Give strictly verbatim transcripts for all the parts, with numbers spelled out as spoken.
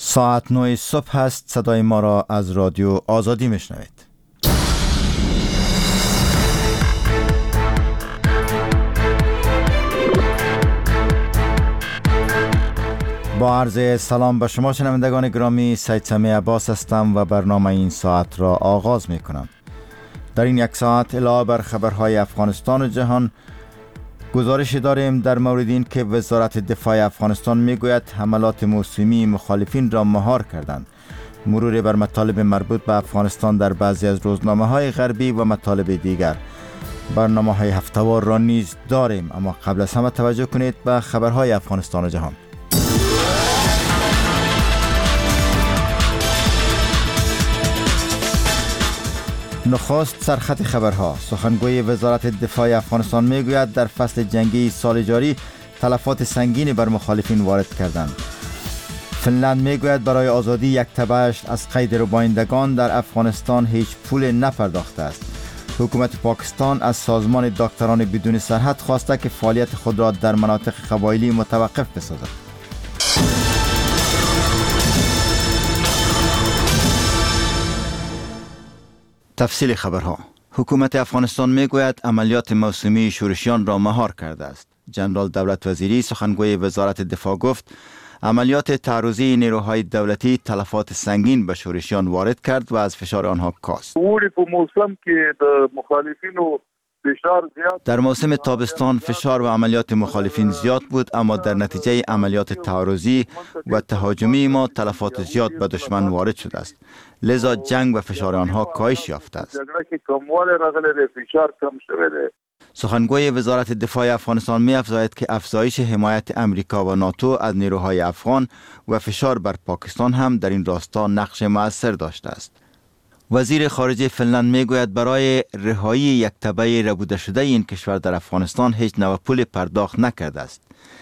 ساعت نه صبح است. صدای ما را از رادیو آزادی میشنوید. با عرض سلام به شما شنوندگان گرامی، سید سمی عباس هستم و برنامه این ساعت را آغاز می کنم. در این یک ساعت علاوه بر خبرهای افغانستان و جهان، گزارشی داریم در مورد این که وزارت دفاع افغانستان میگوید حملات موسومی مخالفین را مهار کردند. مرور بر مطالب مربوط به افغانستان در بعضی از روزنامه‌های غربی و مطالب دیگر. برنامه‌های هفته‌وار را نیز داریم، اما قبل از همه توجه کنید به خبرهای افغانستان و جهان. نخست سرخط خبرها. سخنگوی وزارت دفاع افغانستان میگوید در فصل جنگی سال جاری تلفات سنگینی بر مخالفین وارد کردند. فنلند میگوید برای آزادی یک تبهش از قید ربایندگان در افغانستان هیچ پول نپرداخته است. حکومت پاکستان از سازمان دکتران بدون سرحد خواسته که فعالیت خود را در مناطق قبایلی متوقف بسازد. تفصیل خبرها. حکومت افغانستان میگوید عملیات موسومی شورشیان را مهار کرده است. جنرال دولت وزیری سخنگوی وزارت دفاع گفت عملیات تعرضی نیروهای دولتی تلفات سنگین به شورشیان وارد کرد و از فشار آنها کاست. در موسم تابستان فشار و عملیات مخالفین زیاد بود، اما در نتیجه عملیات تعرضی و تهاجمی ما تلفات زیاد به دشمن وارد شده است، لذا جنگ و فشار آنها کاهش یافته است. سخنگوی وزارت دفاع افغانستان می افزاید که افزایش حمایت امریکا و ناتو از نیروهای افغان و فشار بر پاکستان هم در این راستا نقش مؤثر داشته است. وزیر خارجه فنلند میگوید برای رهایی یک تبع ربوده شده این کشور در افغانستان هیچ نوع پول پرداخت نکرده است.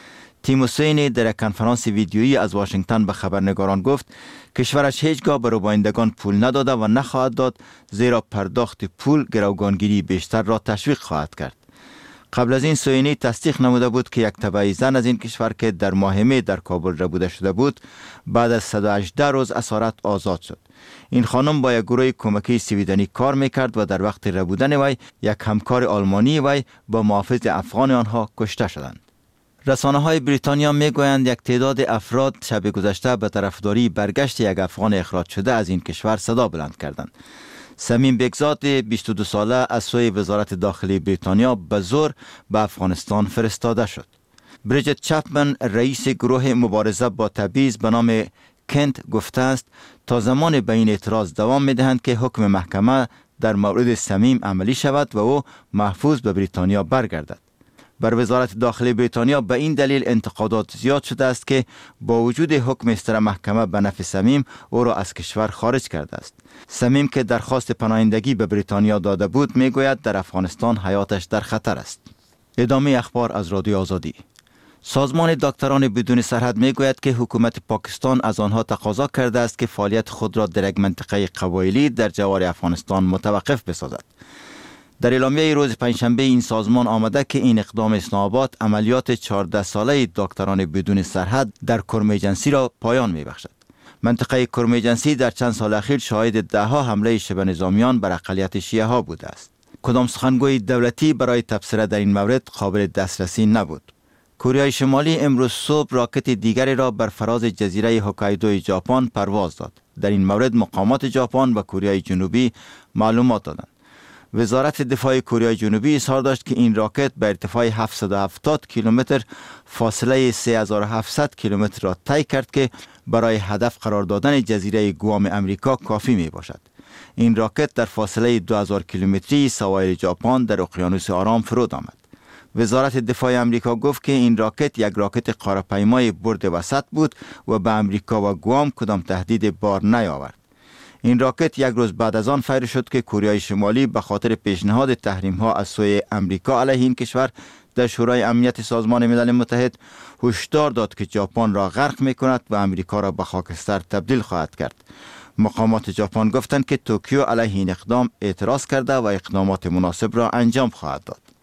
تیم حسینی در یک کنفرانس ویدیویی از واشنگتن به خبرنگاران گفت کشورش هیچگاه به ربایندگان پول نداده و نخواهد داد، زیرا پرداخت پول گروگانگیری بیشتر را تشویق خواهد کرد. قبل از این سوینی تصدیق نموده بود که یک تبع زن از این کشور که در ماه می در کابل ربوده شده بود بعد از صد و هجده روز اسارت آزاد شد. این خانم با یک گروه کمکی سویدنی کار میکرد و در وقت ربودن وی یک همکار آلمانی وی با محافظ افغان آنها کشته شدند. رسانه های بریتانیا میگویند یک تعداد افراد شب گذشته به طرفداری برگشت یک افغان اخراج شده از این کشور صدا بلند کردند. سمیم بگزاد بیست و دو ساله از سوی وزارت داخلی بریتانیا به زور به افغانستان فرستاده شد. بریجت چپمن رئیس گروه مبارزه با تبعیض به نام کنت گفته است تا زمان به این اعتراض دوام میدهند که حکم محکمه در مورد سمیم عملی شود و او محفوظ به بریتانیا برگردد. بر وزارت داخلی بریتانیا به این دلیل انتقادات زیاد شده است که با وجود حکم استر محکمه به نفع سمیم او را از کشور خارج کرده است. سمیم که درخواست پناهندگی به بریتانیا داده بود میگوید در افغانستان حیاتش در خطر است. ادامه اخبار از رادیو آزادی. سازمان دکتران بدون سرحد میگوید که حکومت پاکستان از آنها تقاضا کرده است که فعالیت خود را در یک منطقه قبایلی در جوار افغانستان متوقف بسازد. در اعلامیه روز پنجشنبه این سازمان آمده که این اقدام اسلام آباد عملیات چهارده ساله دکتران بدون سرحد در کرمیجنسی را پایان میبخشد. منطقه کرمیجنسی در چند سال اخیر شاهد دهها حمله شبه نظامیان بر اقلیت شیعه ها بوده است. کدام سخنگوی دولتی برای تبصره در این مورد قابل دسترسی نبود. کره شمالی امروز صبح راکت دیگری را بر فراز جزیره هوکایدو ژاپن پرواز داد. در این مورد مقامات ژاپن و کره جنوبی معلومات دادند. وزارت دفاع کره جنوبی اظهار داشت که این راکت به ارتفاع هفتصد و هفتاد کیلومتر فاصله سه هزار و هفتصد کیلومتر را طی کرد که برای هدف قرار دادن جزیره گوام امریکا کافی می باشد. این راکت در فاصله دو هزار کیلومتری سواحل ژاپن در اقیانوس آرام فرود آمد. وزارت دفاع امریکا گفت که این راکت یک راکت قاره‌پیمای برد وسط بود و به امریکا و گوام کدام تهدید بار نیاورد. این راکت یک روز بعد از آن فیر شد که کره شمالی به خاطر پیشنهاد تحریم ها از سوی امریکا علیه این کشور در شورای امنیت سازمان ملل متحد هشدار داد که ژاپن را غرق می کند و امریکا را به خاکستر تبدیل خواهد کرد. مقامات ژاپن گفتند که توکیو علیه این اقدام اعتراض کرده و اقدامات مناسب را انجام خواهد داد.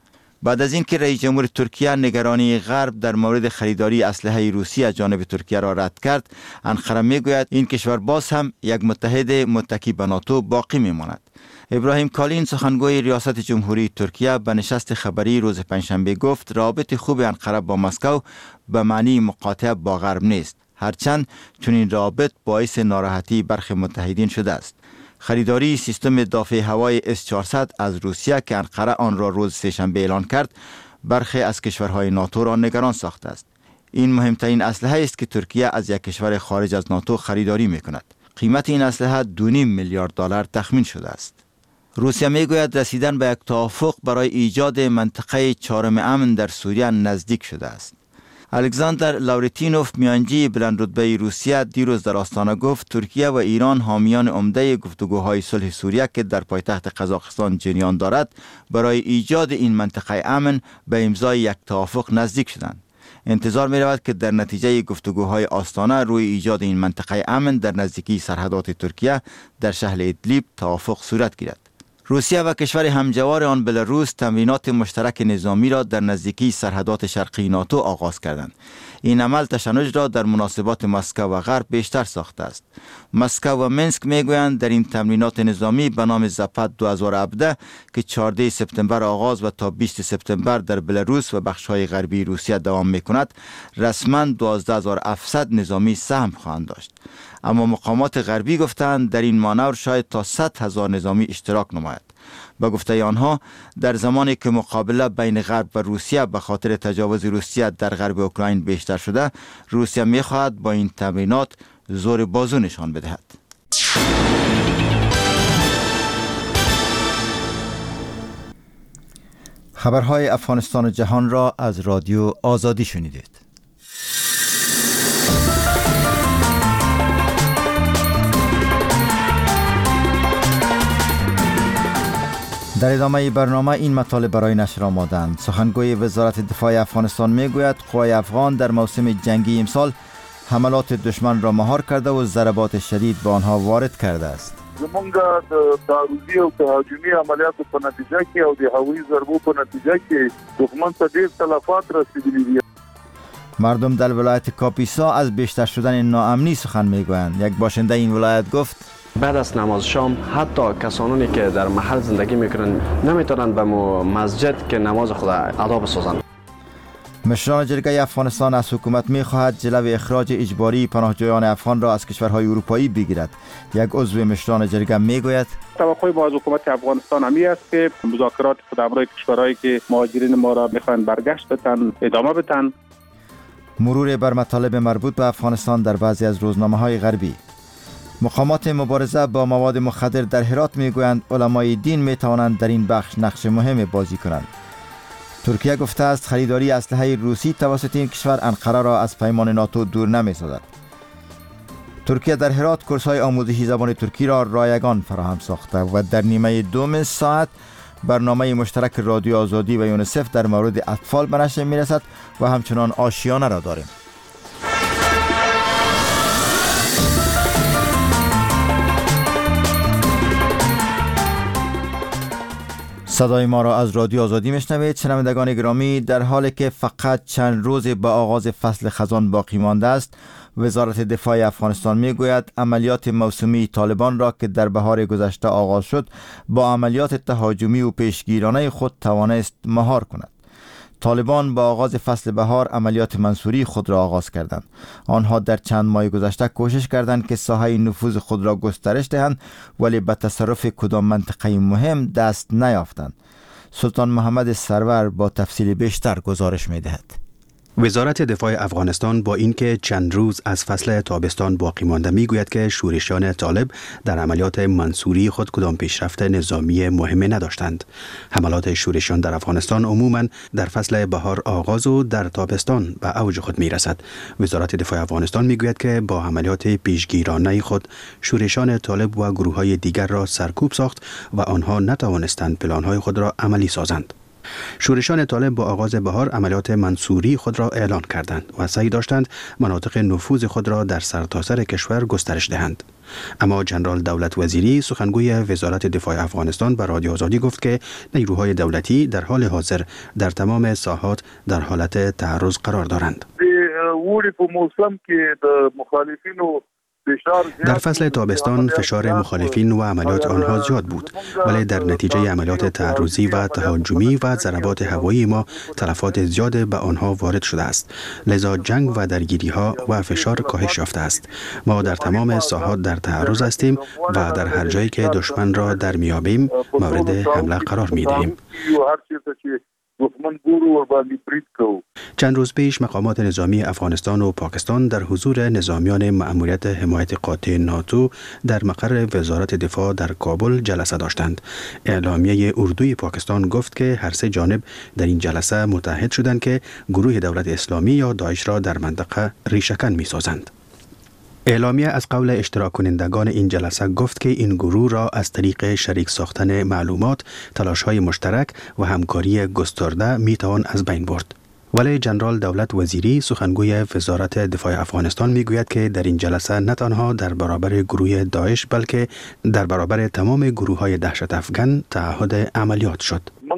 بعد از اینکه رئیس جمهور ترکیه نگرانی غرب در مورد خریداری اسلحه روسی از جانب ترکیه را رد کرد، انقره میگوید این کشور باز هم یک متحد متکی به ناتو باقی میماند. ابراهیم کالین سخنگوی ریاست جمهوری ترکیه به نشست خبری روز پنجشنبه گفت رابط خوب انقره با مسکو به معنی مقاطعه با غرب نیست، هرچند چنین رابط باعث ناراحتی برخی متحدین شده است. خریداری سیستم دافع هوای اس چهارصد از روسیه که انقره آن را روز سه‌شنبه اعلان کرد، برخی از کشورهای ناتو را نگران ساخته است. این مهمترین اسلحه است که ترکیه از یک کشور خارج از ناتو خریداری می‌کند. قیمت این اسلحه دو و نیم میلیارد دلار تخمین شده است. روسیه میگوید رسیدن به یک توافق برای ایجاد منطقه چهارم امن در سوریه نزدیک شده است. الکساندر لاورتینوف میانجی بلند رتبه روسیه دیروز در آستانه گفت ترکیه و ایران حامیان عمده گفتگوهای صلح سوریه که در پایتخت قزاقستان جریان دارد برای ایجاد این منطقه امن به امضای یک توافق نزدیک شدند. انتظار می رود که در نتیجه گفتگوهای آستانه روی ایجاد این منطقه امن در نزدیکی سرحدات ترکیه در شهر ادلیب توافق صورت گیرد. روسیه و کشور همجوار آن بلاروس تمرینات مشترک نظامی را در نزدیکی سرحدات شرقی ناتو آغاز کردند. این عمل تشنج را در مناسبات مسکو و غرب بیشتر ساخته است. مسکو و منسک میگویند در این تمرینات نظامی به نام زپت دو هزار و هفده که چهاردهم سپتامبر آغاز و تا بیستم سپتامبر در بلاروس و بخش‌های غربی روسیه دوام می‌کند، رسما دوازده هزار و هفتصد نظامی سهم خواهند داشت. اما مقامات غربی گفتند در این مانور شاید تا صد هزار نظامی اشتراک نماید. با گفته آنها در زمانی که مقابله بین غرب و روسیه به خاطر تجاوز روسیه در غرب اوکراین بیشتر شده، روسیه می‌خواهد با این تمرینات زور بازو نشان بدهد. خبرهای افغانستان و جهان را از رادیو آزادی شنیدید. در ادامه برنامه این مطالب برای نشر آمادند. سخنگوی وزارت دفاع افغانستان میگوید قوای افغان در موسم جنگی امسال حملات دشمن را مهار کرده و ضربات شدید به آنها وارد کرده است. زمونږ د تعرضي او تهاجمي عملیاتو په نتیجه کې او د هوایي ضربو په نتیجه کې دښمن ته ډېر تلفات رسیدلي دي. مردم در ولایت کاپیسا از بیشتر شدن ناامنی سخن میگویند. یک باشنده این ولایت گفت بعد از نماز شام حتی کسانی که در محل زندگی میکنن نمیتونن به مسجد که نماز خود ادا بسازند. مشران جرگه افغانستان از حکومت میخواهد جلوی اخراج اجباری پناهجویان افغان را از کشورهای اروپایی بگیرد. یک عضو مشران جرگه میگوید توقع ما از حکومت افغانستان همی است که مذاکرات خود امروی کشورهایی که مهاجرین ما را میخوان برگشت بتن ادامه بدن. مرور بر مطالب مربوط به افغانستان در بعضی از روزنامه‌های غربی. مقامات مبارزه با مواد مخدر در هرات میگویند علمای دین میتوانند در این بخش نقش مهم بازی کنند. ترکیه گفته است خریداری اسلحه روسی توسط این کشور انقره را از پیمان ناتو دور نمی‌سازد. ترکیه در هرات کورس‌های آموزشی زبان ترکی را رایگان فراهم ساخته و در نیمه دوم ساعت برنامه مشترک رادیو آزادی و یونیسف در مورد اطفال به نشر می‌رسد و همچنان آشیانه را داریم. صدای ما را از رادیو آزادی میشنوید. شنوندگان گرامی، در حالی که فقط چند روز به آغاز فصل خزان باقی مانده است، وزارت دفاع افغانستان میگوید عملیات موسمی طالبان را که در بهار گذشته آغاز شد با عملیات تهاجمی و پیشگیرانه خود توانست مهار کند. طالبان با آغاز فصل بهار عملیات منصوری خود را آغاز کردند. آنها در چند ماه گذشته کوشش کردند که ساحه نفوذ خود را گسترش دهند، ولی به تصرف کدام منطقه مهم دست نیافتند. سلطان محمد سرور با تفصیل بیشتر گزارش می‌دهد. وزارت دفاع افغانستان با اینکه چند روز از فصل تابستان باقی مانده میگوید که شورشیان طالب در عملیات منصوری خود کدام پیشرفت نظامی مهمی نداشتند. حملات شورشیان در افغانستان عموما در فصل بهار آغاز و در تابستان به اوج خود میرسد. وزارت دفاع افغانستان میگوید که با عملیات پیشگیرانه خود شورشیان طالب و گروه‌های دیگر را سرکوب ساخت و آنها نتوانستند پلان‌های خود را عملی سازند. شورشیان طالب با آغاز بهار عملیات منصوری خود را اعلان کردند و سعی داشتند مناطق نفوذ خود را در سرتاسر کشور گسترش دهند. اما جنرال دولت وزیری سخنگوی وزارت دفاع افغانستان به رادیو آزادی گفت که نیروهای دولتی در حال حاضر در تمام ساحات در حالت تعرض قرار دارند. در فصل تابستان فشار مخالفین و عملیات آنها زیاد بود، ولی در نتیجه عملیات تعرضی و تهاجمی و ضربات هوایی ما تلفات زیاد به آنها وارد شده است. لذا جنگ و درگیری ها و فشار کاهش یافته است. ما در تمام ساحات در تعرض هستیم و در هر جایی که دشمن را در میابیم مورد حمله قرار میدهیم. چند روز پیش مقامات نظامی افغانستان و پاکستان در حضور نظامیان مأموریت حمایت قاطع ناتو در مقر وزارت دفاع در کابل جلسه داشتند. اعلامیه اردوی پاکستان گفت که هر سه جانب در این جلسه متحد شدند که گروه دولت اسلامی یا داعش را در منطقه ریشه‌کن می‌سازند. اعلامیه از قول اشتراک کنندگان این جلسه گفت که این گروه را از طریق شریک ساختن معلومات، تلاش‌های مشترک و همکاری گسترده میتوان از بین برد. ولی جنرال دولت وزیری سخنگوی وزارت دفاع افغانستان میگوید که در این جلسه نه تنها در برابر گروه داعش بلکه در برابر تمام گروه‌های دهشت افغان تعهد عملیات شد.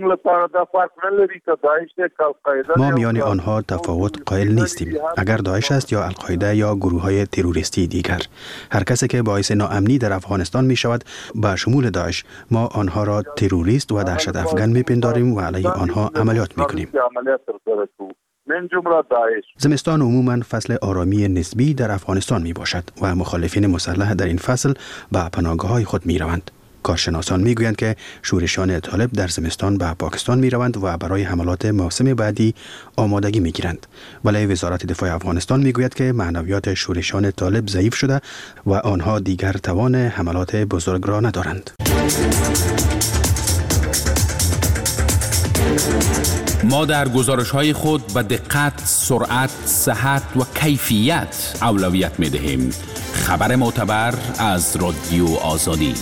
ما میان آنها تفاوت قائل نیستیم. اگر داعش است یا القاعده یا گروه‌های تروریستی دیگر، هر کسی که باعث ناامنی در افغانستان می شود با شمول داعش، ما آنها را تروریست و دهشت افغان میپنداریم و علیه آنها عملیات میکنیم. زمستان عموماً فصل آرامی نسبی در افغانستان می باشد و مخالفین مسلح در این فصل به پناهگاه‌های خود می روند. کارشناسان می گویند که شورشیان طالب در زمستان به پاکستان می روند و برای حملات موسم بعدی آمادگی می گیرند. ولی وزارت دفاع افغانستان می گوید که معنویات شورشیان طالب ضعیف شده و آنها دیگر توان حملات بزرگ را ندارند. ما در گزارش‌های خود به دقت، سرعت، صحت و کیفیت اولویت می‌دهیم. خبر معتبر از رادیو آزادی.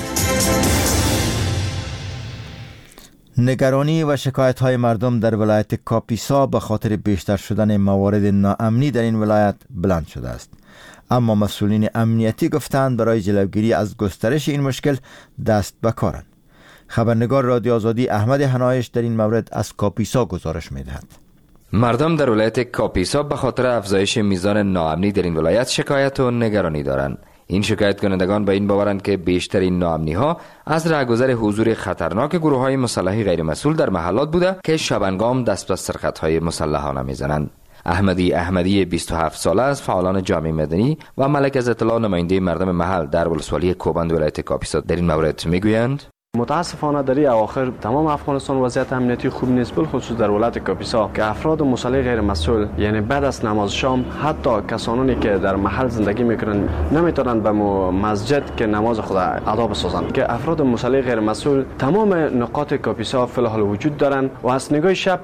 نگرانی و شکایت‌های مردم در ولایت کاپیسا به خاطر بیشتر شدن موارد ناامنی در این ولایت بلند شده است. اما مسئولین امنیتی گفتند برای جلوگیری از گسترش این مشکل دست به کارند. خبرنگار رادیو آزادی احمد حنایش در این مورد از کاپیسا گزارش می‌دهد. مردم در ولایت کاپیسا به خاطر افزایش میزان ناامنی در این ولایت شکایت و نگرانی دارند. این شکایت کنندگان به این باورند که بیشترین ناامنی ها از رهگذر حضور خطرناک گروه های مسلحی غیر مسئول در محلات بوده که شبانگام دست به سرقت های مسلحانه میزنند. احمدی احمدی بیست و هفت ساله از فعالان جامعه مدنی و ملک از اطلاع نماینده مردم محل در ولسوالی کوبند ولایت کاپیسا در این مورد میگویند: متاسفانه در این اواخر تمام افغانستان وضعیت امنیتی خوب نیست، بالخصوص در ولایت کاپیسا که افراد مسلح غیر مسئول، یعنی بعد از نماز شام حتی کسانی که در محل زندگی میکنن نمیتونن به مسجد که نماز خود ادا بسازند. که افراد مسلح غیر مسئول تمام نقاط کاپیسا فی الحال وجود دارند و از نگاه شب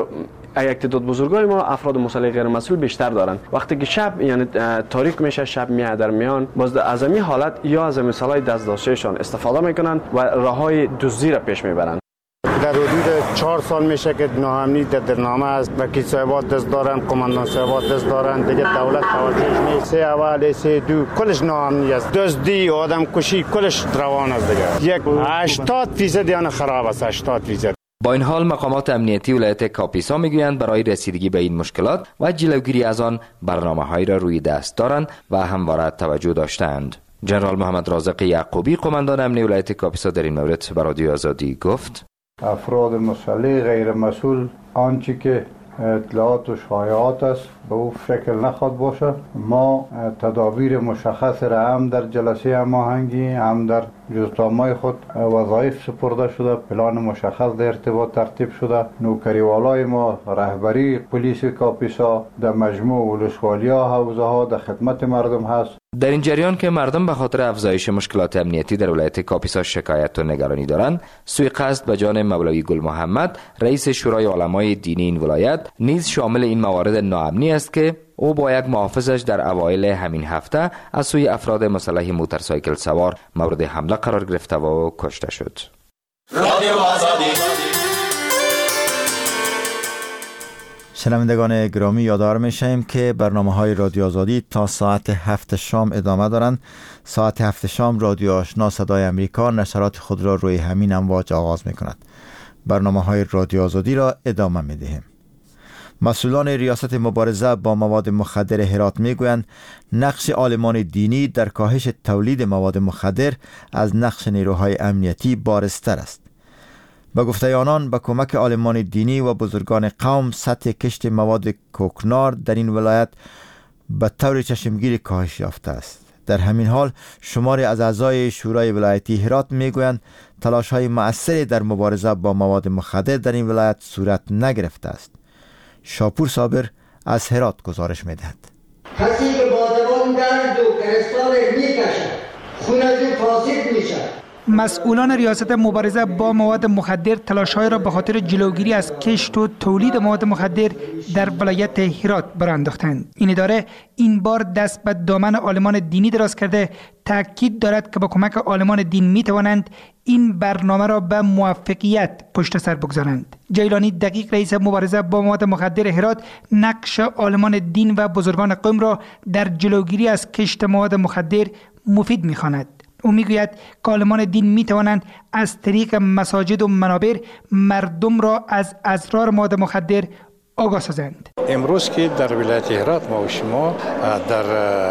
یک تعداد بزرگای ما افراد مسلح غیر مسئول بیشتر دارند. وقتی که شب یعنی تاریک میشه، شب میاد در میان، باز از این حالت یا از مثالای دست داشتهشان استفاده میکنن و راههای دزدی را پیش میبرند. در حدود چهار سال میشه که ناامنی در درنامه است. وکیل صاحبات دست دارن، قماندان صاحبات دست دارن، دیگه دولت توجهش نیست. سه اول سه دو کلش ناامنی است. دزدی، آدم کشی کلش روان است دیگه. یک هشتاد درصد یعنی خراب است. هشتاد درصد. با این حال مقامات امنیتی ولایت کاپیسا میگویند برای رسیدگی به این مشکلات و جلوگیری از آن برنامه‌هایی را روی دست دارند و همواره توجه داشتند. جنرال محمد رازق یعقوبی قماندان امنیتی ولایت کاپیسا در این مورد به رادیو آزادی گفت: افراد مسلح غیر مسئول آنچه که اطلاعات و شایعات است به او شکل نخواد باشه. ما تدابیر مشخص را هم در جلسه هماهنگی هم در جزتامای خود وظایف سپرده شده، پلان مشخص در ارتباط ترتیب شده. نوکریوالای ما رهبری پلیس کاپیسا در مجموع ولسوالیا حوزه ها در خدمت مردم هست. در این جریان که مردم به خاطر افزایش مشکلات امنیتی در ولایت کاپیسا شکایت و نگرانی دارند، سوی قصد به جان مولوی گل محمد رئیس شورای علمای دینی این ولایت نیز شامل این موارد ناامنی است که او با یک محافظش در اوایل همین هفته از سوی افراد مسلح موتورسایکل سوار مورد حمله قرار گرفته و کشته شد. شنوندگان گرامی، یادآور می‌شویم که برنامه‌های رادیو آزادی تا ساعت هفت شام ادامه دارند. ساعت هفت شام رادیو آشنا صدای امریکا نشرات خود را روی همین امواج آغاز می‌کند. برنامه‌های رادیو آزادی را ادامه می‌دهیم. مسئولان ریاست مبارزه با مواد مخدر هرات میگویند نقش عالمان دینی در کاهش تولید مواد مخدر از نقش نیروهای امنیتی بارزتر است. با گفته آنان با کمک عالمان دینی و بزرگان قوم سطح کشت مواد کوکنار در این ولایت به طور چشمگیری کاهش یافته است. در همین حال شماری از اعضای شورای ولایتی هرات میگویند تلاش‌های مؤثری در مبارزه با مواد مخدر در این ولایت صورت نگرفته است. شاپور صابر از هرات گزارش می‌دهد. کسی که بادبان درد و کرستال میکشد خونجو فاسد میشد. مسئولان ریاست مبارزه با مواد مخدر تلاش‌های را به خاطر جلوگیری از کشت و تولید مواد مخدر در ولایت هرات برانداختند. این اداره این بار دست به دامن عالمان دینی دراز کرده، تاکید دارد که با کمک عالمان دین می توانند این برنامه را به موفقیت پشت سر بگذارند. جیلانی دقیق رئیس مبارزه با مواد مخدر هرات نقش عالمان دین و بزرگان قوم را در جلوگیری از کشت مواد مخدر مفید می‌خواند. او میگوید که عالمان دین می توانند از طریق مساجد و منابر مردم را از اسرار مواد مخدر آگاه سازند. امروز که در ولایت هرات ما و شما در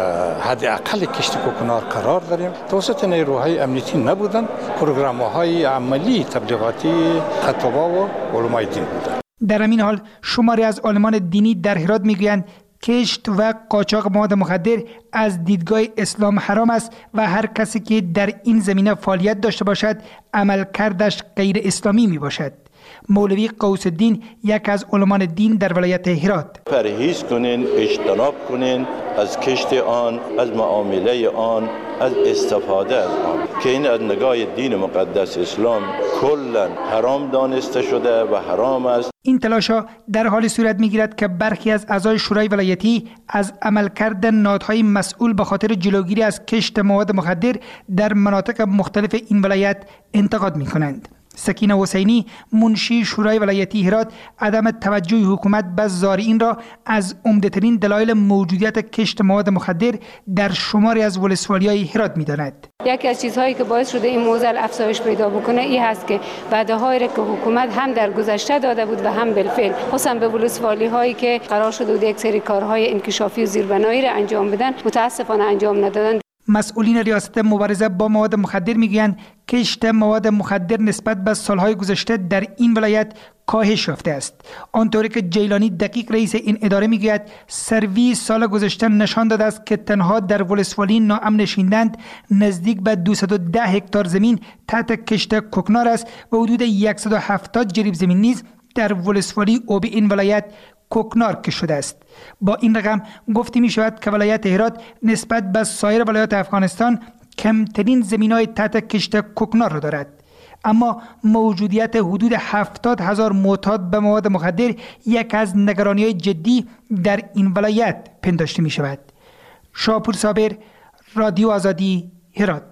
حد اقل کشت کوکنار قرار داریم، توسط نیروهای امنیتی نبودن، پروگرام‌های عملی تبلیغاتی خطبا و علمای دین بودند. در همین حال شماری از عالمان دینی در هرات میگویند کشت و قاچاق مواد مخدر از دیدگاه اسلام حرام است و هر کسی که در این زمینه فعالیت داشته باشد عملکردش غیر اسلامی می باشد. مولوی قوس الدین یک از علمان دین در ولایت هرات: پرهیز کنین، اجتناب کنین از کشت آن، از معامله آن، از استفاده از آن که این از نگاه دین مقدس اسلام کلا حرام دانسته شده و حرام است. این تلاش‌ها در حال صورت می‌گیرد که برخی از اعضای شورای ولایتی از عملکرد نهادهای مسئول به خاطر جلوگیری از کشت مواد مخدر در مناطق مختلف این ولایت انتقاد می‌کنند. سکینه حسینی منشی شورای ولایتی هرات عدم توجه حکومت به زارعین را از عمده‌ترین دلایل موجودیت کشت مواد مخدر در شماری از ولسوالی‌های هرات می‌داند. یکی از چیزهایی که باعث شده این موزل افزایش پیدا بکنه این هست که وعده‌هایی را که حکومت هم در گذشته داده بود و هم بالفعل خصوصا به ولسوالی‌هایی که قرار شده بود یک سری کارهای انکشافی و زیربنایی را انجام بدن متاسفانه انجام ندادند. مسئولین ریاست مبارزه با مواد مخدر میگویند کشت مواد مخدر نسبت به سالهای گذشته در این ولایت کاهش یافته است. آنطوری که جیلانی دقیق رئیس این اداره میگوید سروی سال گذشته نشان داده است که تنها در ولسوالی ناامن نشیندند نزدیک به دویست و ده هکتار زمین تحت کشت کوکنار است و حدود صد و هفتاد جریب زمین نیز در ولسوالی اوبی این ولایت کوکنار کشته شده است. با این رقم گفته می شود که ولایت هرات نسبت به سایر ولایات افغانستان کمترین زمین‌های تحت کشت کوکنار را دارد، اما موجودیت حدود هفتاد هزار معتاد به مواد مخدر یک از نگرانی‌های جدی در این ولایت پنداشته می شود. شاپور صابر، رادیو آزادی، هرات.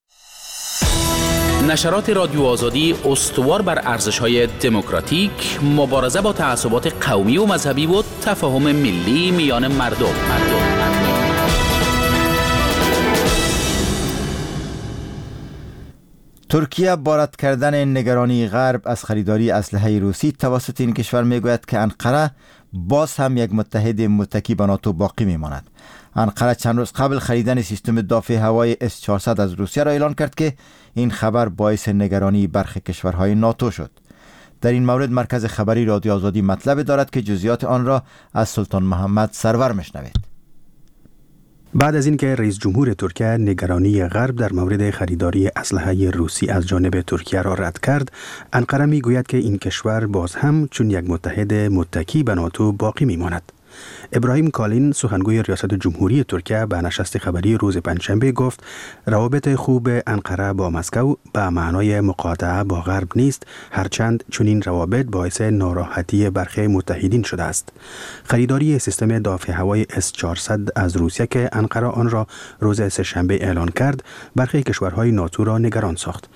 نشرات رادیو آزادی استوار بر ارزش‌های دموکراتیک، مبارزه با تعصبات قومی و مذهبی و تفاهم ملی میان مردم. مردم. ترکیه با رد کردن نگرانی غرب از خریداری اسلحه روسی توسط این کشور میگوید که انقره باز هم یک متحد متکی به ناتو باقی میماند. انقره چند روز قبل خریدن سیستم دفاع هوایی اس چهارصد از روسیه را اعلان کرد که این خبر باعث نگرانی برخی کشورهای ناتو شد. در این مورد مرکز خبری رادیو آزادی مطلب دارد که جزئیات آن را از سلطان محمد سرور میشنوید. بعد از اینکه رئیس جمهور ترکیه نگرانی غرب در مورد خریداری اسلحه روسی از جانب ترکیه را رد کرد، انقره میگوید که این کشور باز هم چون یک متحد متکی به ناتو باقی میماند. ابراهیم کالین سخنگوی ریاست جمهوری ترکیه به نشست خبری روز پنجشنبه گفت روابط خوب انقره با مسکو به معنای مقاطعه با غرب نیست، هرچند چون این روابط باعث ناراحتی برخی متحدین شده است. خریداری سیستم دفاع هوایی اس چهارصد از روسیه که انقره آن را روز سه‌شنبه اعلان کرد، برخی کشورهای ناتو را نگران ساخت.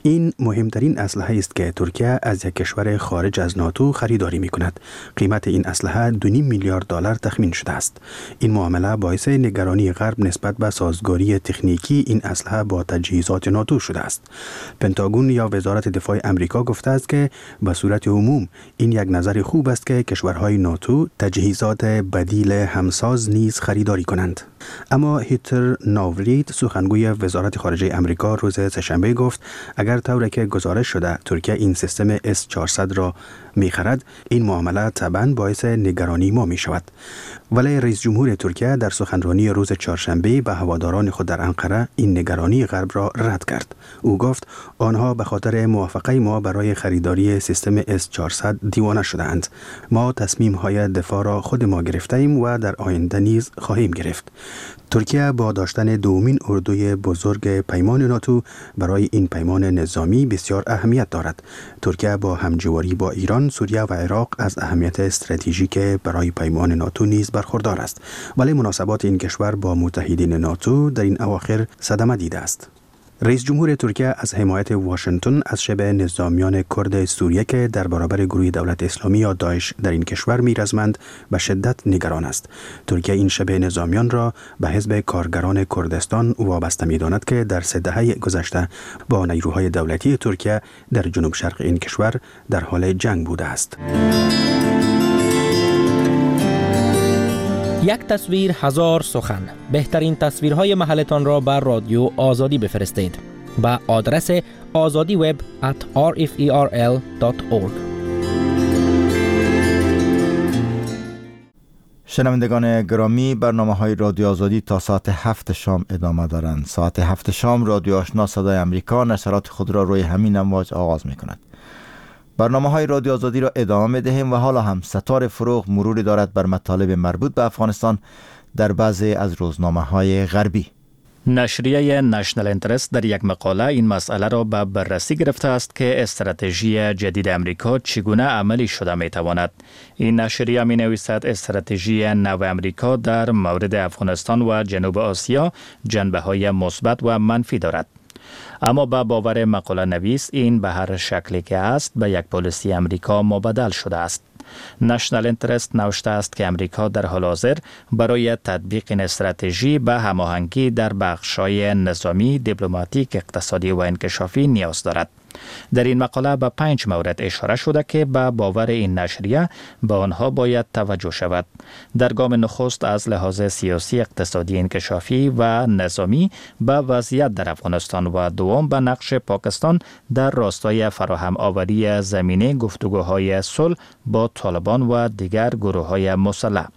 این مهمترین اسلحه است که ترکیه از یک کشور خارج از ناتو خریداری می کند. قیمت این اسلحه دو و نیم میلیارد دلار تخمین شده است. این معامله باعث نگرانی غرب نسبت به سازگاری تکنیکی این اسلحه با تجهیزات ناتو شده است. پنتاگون یا وزارت دفاع امریکا گفته است که به صورت عموم این یک نظر خوب است که کشورهای ناتو تجهیزات بدیل همساز نیز خریداری کنند. اما هیتر ناورید سخنگوی وزارت خارجه امریکا روز سه‌شنبه گفت اگر طوری که گزارش شده ترکیه این سیستم اس چهارصد را می‌خرد، این معامله طبعاً باعث نگرانی ما می‌شود. ولی رئیس جمهور ترکیه در سخنرانی روز چهارشنبه به هواداران خود در انقره این نگرانی غرب را رد کرد. او گفت آنها به خاطر موافقه ما برای خریداری سیستم اس چهارصد دیوانه شده‌اند. ما تصمیم‌های دفاع را خود ما گرفته‌ایم و در آینده نیز خواهیم گرفت. ترکیه با داشتن دومین اردوی بزرگ پیمان ناتو برای این پیمان نظامی بسیار اهمیت دارد. ترکیه با همجواری با ایران، سوریه و عراق از اهمیت استراتژیک برای پیمان ناتو نیز برخوردار است، ولی مناسبات این کشور با متحدین ناتو در این اواخر صدمه دیده است. رئیس جمهور ترکیه از حمایت واشنگتن از شبه نظامیان کرد سوریه که در برابر گروه دولت اسلامی یا داعش در این کشور می‌رزمند به شدت نگران است. ترکیه این شبه نظامیان را به حزب کارگران کردستان وابسته می‌داند که در سه دهه گذشته با نیروهای دولتی ترکیه در جنوب شرق این کشور در حال جنگ بوده است. یک تصویر هزار سخن. بهترین تصویرهای محلتان را بر رادیو آزادی بفرستید با آدرس آزادی وب ات آر اف ای آر ال دات اورگ. شنوندگان گرامی، برنامه های رادیو آزادی تا ساعت هفت شام ادامه دارند. ساعت هفت شام رادیو آشنا صدای امریکا نشرات خود را روی همین امواج آغاز می کند. برنامه های رادیو آزادی را ادامه می دهیم و حالا هم ستاره فروغ مروری دارد بر مطالب مربوط به افغانستان در بعضی از روزنامه های غربی. نشریه نشنل انترست در یک مقاله این مسئله را به بررسی گرفته است که استراتژی جدید امریکا چگونه عملی شده می تواند. این نشریه می نویسد استراتژی نو امریکا در مورد افغانستان و جنوب آسیا جنبه های مثبت و منفی دارد. اما با باور مقاله نویس این به هر شکلی که است به یک پالیسی امریکا مبدل شده است. نشنل انترست نوشته است که امریکا در حال حاضر برای تطبیق این استراتژی به هماهنگی در بخش‌های نظامی، دیپلماتیک، اقتصادی و انکشافی نیاز دارد. در این مقاله به پنج مورد اشاره شده که به باور این نشریه به آنها باید توجه شود. در گام نخست از لحاظ سیاسی، اقتصادی، انکشافی و نظامی به وضعیت در افغانستان و دوم به نقش پاکستان در راستای فراهم آوری زمینه گفتگوهای صلح با طالبان و دیگر گروه‌های مسلح.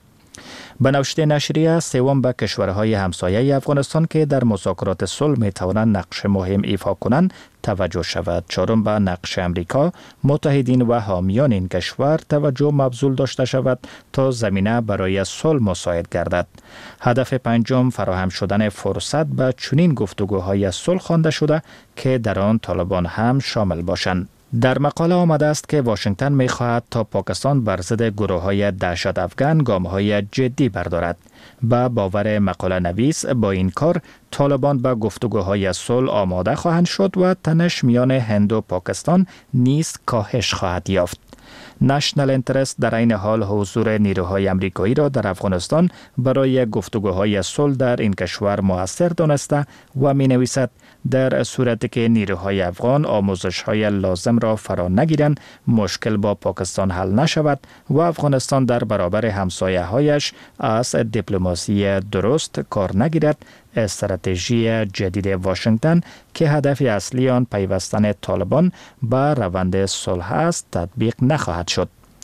به نوشته نشریه سوم به کشورهای همسایه افغانستان که در مذاکرات صلح می توانند نقش مهم ایفا کنند توجه شود. چهارم به نقش امریکا، متحدین و حامیان این کشور توجه مبذول داشته شود تا زمینه برای صلح مساعد گردد. هدف پنجم فراهم شدن فرصت به چنین گفتگوهای صلح خوانده شده که در آن طالبان هم شامل باشند. در مقاله آمده است که واشنگتن می خواهد تا پاکستان بر ضد گروه‌های دهشت افغان گام‌های جدی بردارد. با باور مقاله نویس با این کار طالبان به گفتگوهای صلح آماده خواهند شد و تنش میان هند و پاکستان نیز کاهش خواهد یافت. نشنل انترست در این حال حضور نیروهای امریکایی را در افغانستان برای گفتگوهای صلح در این کشور مؤثر دانسته و می نویسد در صورتی که نیروهای افغان آموزش‌های لازم را فرا نگیرند، مشکل با پاکستان حل نشود و افغانستان در برابر همسایه‌هایش از دیپلماسی درست کار نگیرد. استراتژی جدید واشنگتن که هدف اصلی آن پیوستن طالبان به روند صلح است تطبیق نخواهد شد.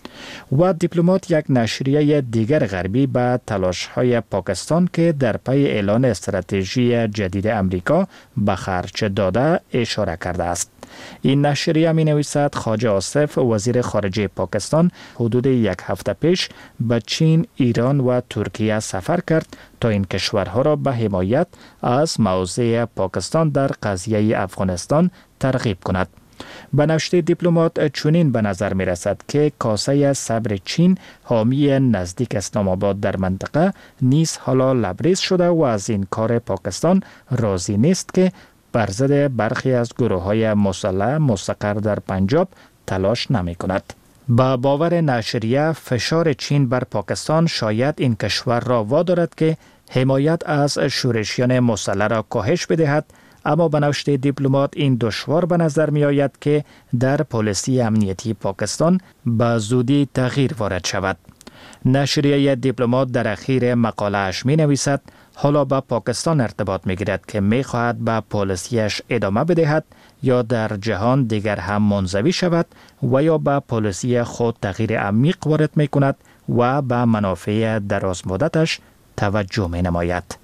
و دیپلمات یک نشریه دیگر غربی به تلاش‌های پاکستان که در پی اعلان استراتژی جدید امریکا به خرج داده اشاره کرده است. این نشریه می نویسد خواجه آصف وزیر خارجه پاکستان حدود یک هفته پیش به چین، ایران و ترکیه سفر کرد تا این کشورها را به حمایت از موضع پاکستان در قضیه افغانستان ترغیب کند. به نوشته دیپلمات چنین به نظر می رسد که کاسه صبر چین حامی نزدیک اسلام آباد در منطقه نیز حالا لبریز شده و از این کار پاکستان راضی نیست که بر ضد برخی از گروه‌های مسلح مستقر در پنجاب تلاش نمی‌کند. با باور نشریه فشار چین بر پاکستان شاید این کشور را وادارد که حمایت از شورشیان مسلح را کاهش بدهد، اما به نوشت دیپلمات این دشوار به نظر می آید که در پالیسی امنیتی پاکستان به زودی تغییر وارد شود. نشریه دیپلمات در اخیر مقاله اش می نویسد حالا با پاکستان ارتباط می گیرد که می خواهد به پالیسیش ادامه بدهد یا در جهان دیگر هم منزوی شود و یا به پالیسی خود تغییر عمیق وارد می کند و به منافع دراز مدتش توجه می نماید.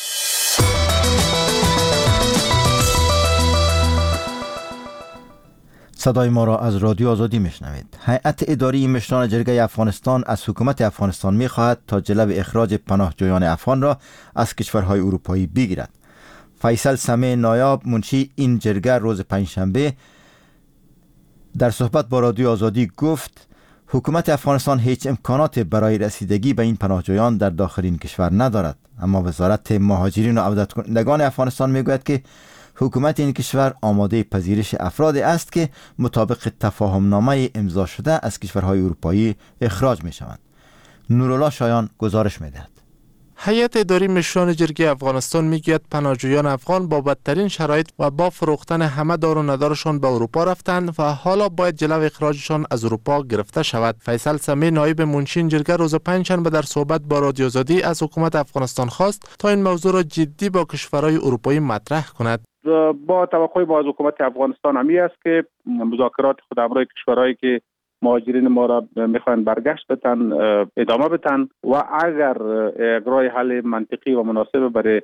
صدای ما را از رادیو آزادی میشنوید. هیئت اداری مشران جرگه افغانستان از حکومت افغانستان میخواهد تا جلو اخراج پناهجویان افغان را از کشورهای اروپایی بگیرد. فیصل سمه نایاب منشی این جرگه روز پنجشنبه در صحبت با رادیو آزادی گفت حکومت افغانستان هیچ امکانات برای رسیدگی به این پناهجویان در داخل این کشور ندارد، اما وزارت مهاجرین و عودت کنندگان افغانستان میگوید که حکومت این کشور آماده پذیرش افرادی است که مطابق تفاهم نامه امضا شده از کشورهای اروپایی اخراج می شوند. نورالله شایان گزارش می دهد. هیئت اداری مشران جرگه افغانستان میگوید پناهجویان افغان با بدترین شرایط و با فروختن همه دار و ندارشان به اروپا رفتند و حالا باید جلو اخراجشان از اروپا گرفته شود. فیصل سمی نایب منشی جرگه روز پنجشنبه در صحبت با رادیو آزادی از حکومت افغانستان خواست تا این موضوع را جدی با کشورهای اروپایی مطرح کند. با توقع با از حکومت افغانستان همی است که مذاکرات خود همراه کشورهایی که مهاجرین ما را میخوان برگشت بتن ادامه بتن و اگر اجرای حل منطقی و مناسب برای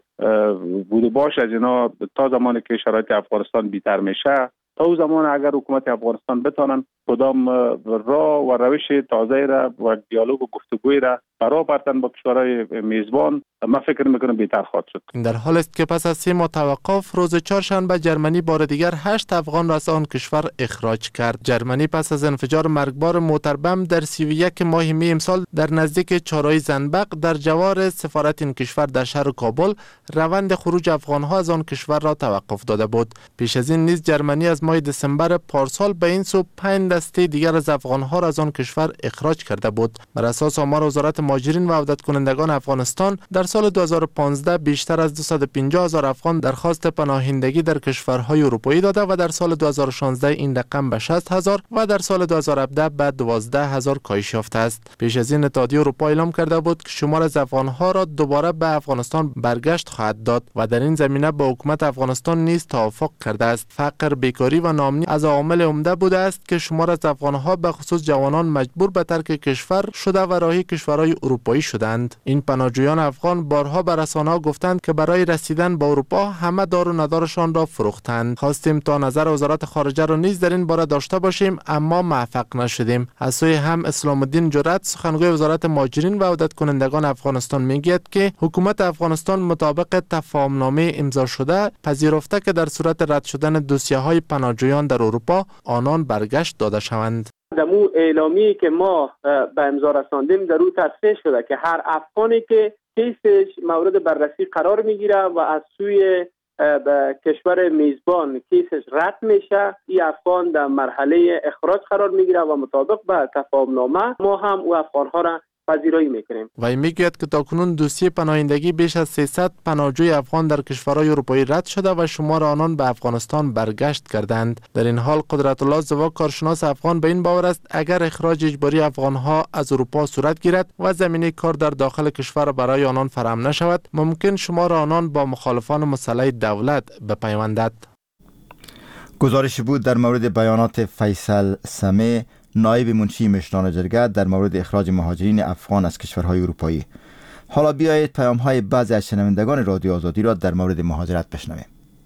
بود باش از اینا تا زمانی که شرایط افغانستان بی‌تر میشه، تا اون زمان اگر حکومت افغانستان بتانن کدام راه و روش تازه را و دیالوگ و گفتگوی را برای بردن با کشورهای میزبان من فکر میکنم بهتر خواهد شد. این در حالی است که پس از سه ماه توقف روز چهارشنبه جرمنی بار دیگر هشت افغان را از آن کشور اخراج کرد. جرمنی پس از انفجار مرگبار موتربم در سی و یک ماه می امسال در نزدیک چهارراه زنبق در جوار سفارت این کشور در شهر کابل روند خروج افغانها از آن کشور را توقف داده بود. پیش از این نیز جرمنی از ماه دسامبر پارسال به این سو پنج دسته دیگر از افغانها را از آن کشور اخراج کرده بود. بر اساس آمار وزارت مهاجرین و عودت کنندگان افغانستان در سال دو هزار و پانزده بیشتر از دویست و پنجاه هزار افغان درخواست پناهندگی در کشورهای اروپایی داده و در سال دو هزار و شانزده این رقم به شصت هزار و در سال دو هزار و هفده به دوازده هزار کاهش یافته است. پیش از این اتحادیه اروپا اعلام کرده بود که شمار از افغانها را دوباره به افغانستان برگشت خواهد داد و در این زمینه با حکومت افغانستان نیز توافق کرده است. فقر، بیکاری و ناامنی از عوامل عمده بوده است که شمار از افغانها به خصوص جوانان مجبور به ترک کشور شده و راهی کشورهای اروپایی شدند. این پناهجویان افغان بارها به رسانه‌ها گفتند که برای رسیدن به اروپا همه دار و ندارشان را فروختند. خواستیم تا نظر وزارت خارجه را نیز در این باره داشته باشیم اما موفق نشدیم. از سوی هم اسلام الدین جرأت سخنگوی وزارت مهاجرین و عودت کنندگان افغانستان میگوید که حکومت افغانستان مطابق تفاهمنامه امضا شده پذیرفته که در صورت رد شدن دوسیه‌های پناهجویان در اروپا آنان برگشت داده شوند. دمو اعلامی که ما به امضا رساندیم در او تصریح شده که هر افغانی که کیسش مورد بررسی قرار میگیره و از سوی به کشور میزبان کیسش رد میشه، این افغان در مرحله اخراج قرار میگیره و مطابق به تفاهم نامه ما هم او افغانها را پذیرایی میکنیم. و میگوید که تاکنون دوسیه پناهندگی بیش از سیصد پناهجوی افغان در کشورهای اروپایی رد شده و شمار آنان به افغانستان برگشت کردند. در این حال قدرت الله زوا کارشناس افغان به این باور است اگر اخراج اجباری افغانها از اروپا صورت گیرد و زمینه کار در داخل کشور برای آنان فراهم نشود، ممکن شمار آنان با مخالفان مسلح دولت بپیوندد. گزارش بود در مورد بیانات فیصل سمه نایب منشی مشران جرگه در مورد اخراج مهاجرین افغان از کشورهای اروپایی. حالا بیایید پیام‌های بعضی از شنوندگان رادیو آزادی را در مورد مهاجرت بشنویم.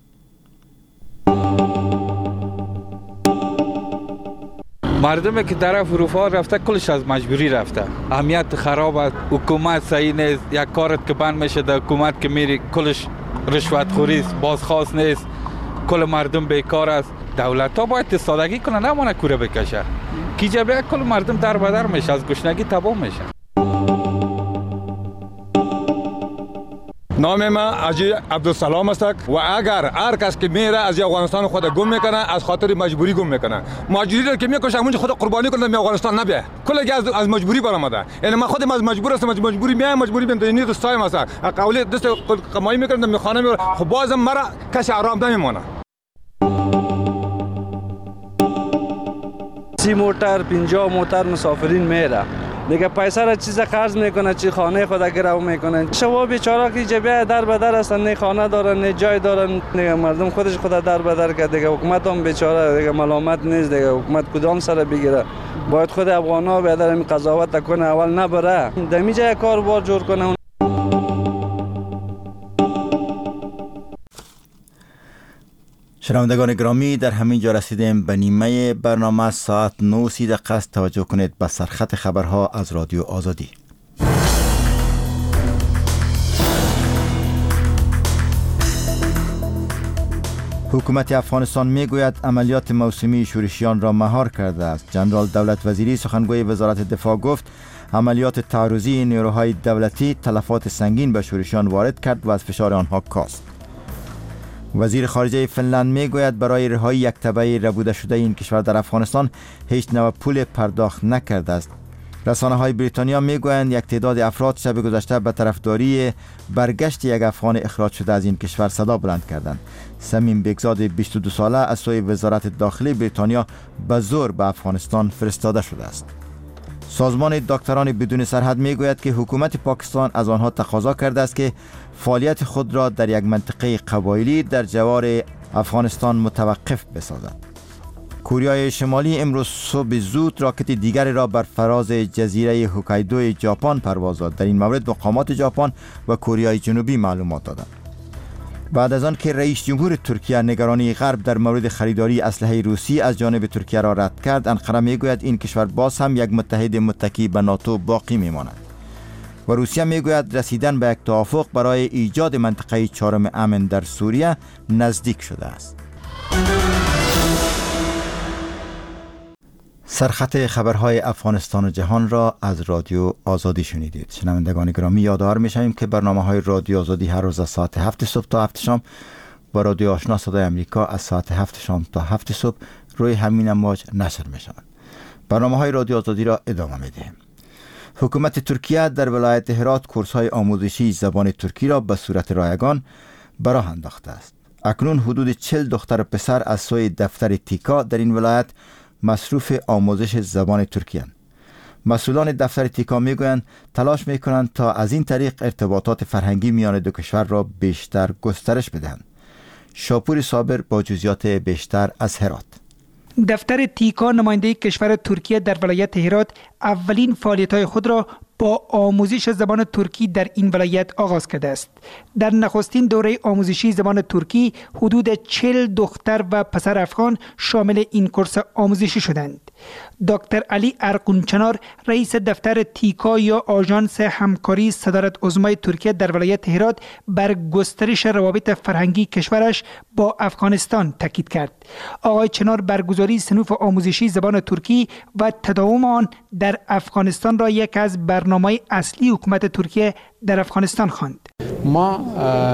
مردمی که طرف اروپا رفته کلش از مجبوری رفته. امنیت خراب است، حکومت صحیح نیست، یک کارت که بند میشه در حکومت که میری کلش رشوت خوری است، بازخواست نیست، کل مردم بیکار است. دولت ها باید استادگی کنه، نمونه کوره بکشه. کی جبه کل مردم در بدر میشه، از گشنگی تباه میشه. نام من حاجی عبدالسلام است و اگر هر کس که میره از افغانستان خود گم میکنه از خاطر مجبوری گم میکنه. مجبوری رو که میکشه همونجا خود قربانی کنه می افغانستان نبیه. کلی از از مجبوری برآمده. یعنی من خودم از مجبور هستم، مجبوری میام، مجبوری میام دنیا دوستایم است. قولی دست کمایی میکنم می خانه میره. خب بازم مرا کسی آرام نمیمونه. سی موتر پنجاه موتر مسافرین میره دیگه، پیسه را چیز قرض میکنه، چی خانه خود گرو میکنه. شما بیچاره که جبه در به در هستن، نه خانه دارن نه جای دارن، دیگه مردم خودش خود در به در کرد دیگه. حکومت هم بیچاره دیگه ملامت نیست دیگه، حکومت کدام سر بگیره؟ باید خود افغانا به در این قضاوت کنه، اول نبره دمی جای کار بار جور کنه. شنوندگان گرامی، در همین جا رسیدیم به نیمه برنامه. ساعت نه سی دقیقه است. توجه کنید به سرخط خبرها از رادیو آزادی. حکومت افغانستان میگوید عملیات موسمی شورشیان را مهار کرده است. جنرال دولت وزیری سخنگوی وزارت دفاع گفت عملیات تعرضی نیروهای دولتی تلفات سنگین به شورشیان وارد کرد و از فشار آنها کاست. وزیر خارجه فنلند میگوید برای رهایی یک تبع ربوده شده این کشور در افغانستان هیچ نوع پول پرداخت نکرده است. رسانه های بریتانیا میگویند یک تعداد افراد شب گذشته به طرفداری برگشت یک افغان اخراج شده از این کشور صدا بلند کردند. سمیم بیگزاد بیست و دو ساله از سوی وزارت داخلی بریتانیا به زور به افغانستان فرستاده شده است. سازمان دکتران بدون سرحد میگوید که حکومت پاکستان از آنها تقاضا کرده است که فعالیت خود را در یک منطقه قبایلی در جوار افغانستان متوقف بسازد. کره شمالی امروز صبح زود راکت دیگری را بر فراز جزیره هوکایدو ژاپن پرواز داد. در این مورد مقامات ژاپن و کره جنوبی معلومات دادند. بعد از آن که رئیس جمهور ترکیه نگرانی غرب در مورد خریداری اسلحه روسی از جانب ترکیه را رد کرد، انقره میگوید این کشور باز هم یک متحد متکی به ناتو باقی میماند. و روسیه میگوید رسیدن به یک توافق برای ایجاد منطقه چهارم امن در سوریه نزدیک شده است. سرخط خبرهای افغانستان و جهان را از رادیو آزادی شنیدید. شنوندگان گرامی، یادآور می‌شویم که برنامه‌های رادیو آزادی هر روز از ساعت هفت صبح تا هفت شام با رادیو آشنا صدای امریکا از ساعت هفت شام تا هفت صبح روی همین امواج نشر می‌شوند. برنامه‌های رادیو آزادی را ادامه می‌دهیم. حکومت ترکیه در ولایت هرات کورس‌های آموزشی زبان ترکی را به صورت رایگان به راه انداخته است. اکنون حدود چهل دختر و پسر از سوی دفتر تیکا در این ولایت مصروف آموزش زبان ترکی اند. مسئولان دفتر تیکا میگویند تلاش میکنند تا از این طریق ارتباطات فرهنگی میان دو کشور را بیشتر گسترش بدهند. شاپور صابر با جزئیات بیشتر از هرات. دفتر تیکا نماینده کشور ترکیه در ولایت هرات اولین فعالیت‌های خود را با آموزش زبان ترکی در این ولایت آغاز کرده است. در نخستین دوره آموزشی زبان ترکی حدود چهل دختر و پسر افغان شامل این کورس آموزشی شدند. دکتر علی ارقونچنار رئیس دفتر تیکا یا آژانس همکاری صدارت عظمای ترکیه در ولایت هرات بر گسترش روابط فرهنگی کشورش با افغانستان تاکید کرد. آقای چنار برگزاری صنوف آموزشی زبان ترکی و تداوم آن در افغانستان را یک از برنامه‌های اصلی حکومت ترکیه در افغانستان خواند. ما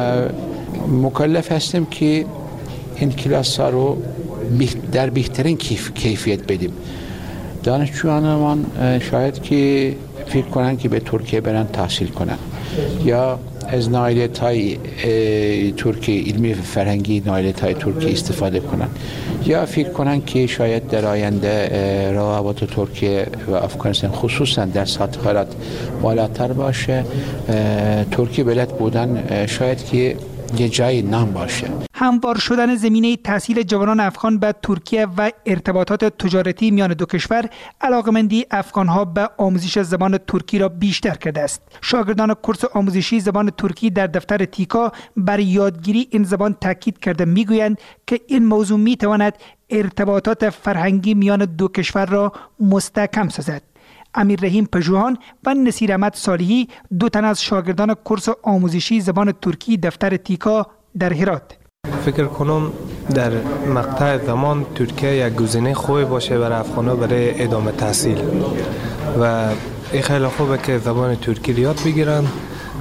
مکلف هستیم که این کلاس ها رو در بهترین کیف کیفیت بدیم. دانشجویانمان شاید که فکر کنن که به ترکیه برن تحصیل کنن یا از نایلیت های ترکی علمی فرهنگی نایلیت های ترکی استفاده کنن یا فکر کنن که شاید در آینده روابط ترکیه و افغانستان خصوصا در سطح حالت بالاتر باشه. ترکیه بلد بودن شاید که یه جای نام باشه. هموار شدن زمینه تحصیل جوانان افغان به ترکیه و ارتباطات تجارتی میان دو کشور علاقمندی افغانها به آموزش زبان ترکی را بیشتر کرده است. شاگردان کورس آموزشی زبان ترکی در دفتر تیکا بر یادگیری این زبان تاکید کرده میگویند که این موضوع میتواند ارتباطات فرهنگی میان دو کشور را مستحکم سازد. امیر رحیم پژوهان و نصیر احمد صالحی دو تن از شاگردان کورس آموزشی زبان ترکی دفتر تیکا در هرات. فکر کنم در مقطع زمان ترکیه یک گزینه خوبی باشه برای افغان‌ها برای ادامه تحصیل و این خیلی خوبه که زبان ترکی رو یاد بگیرن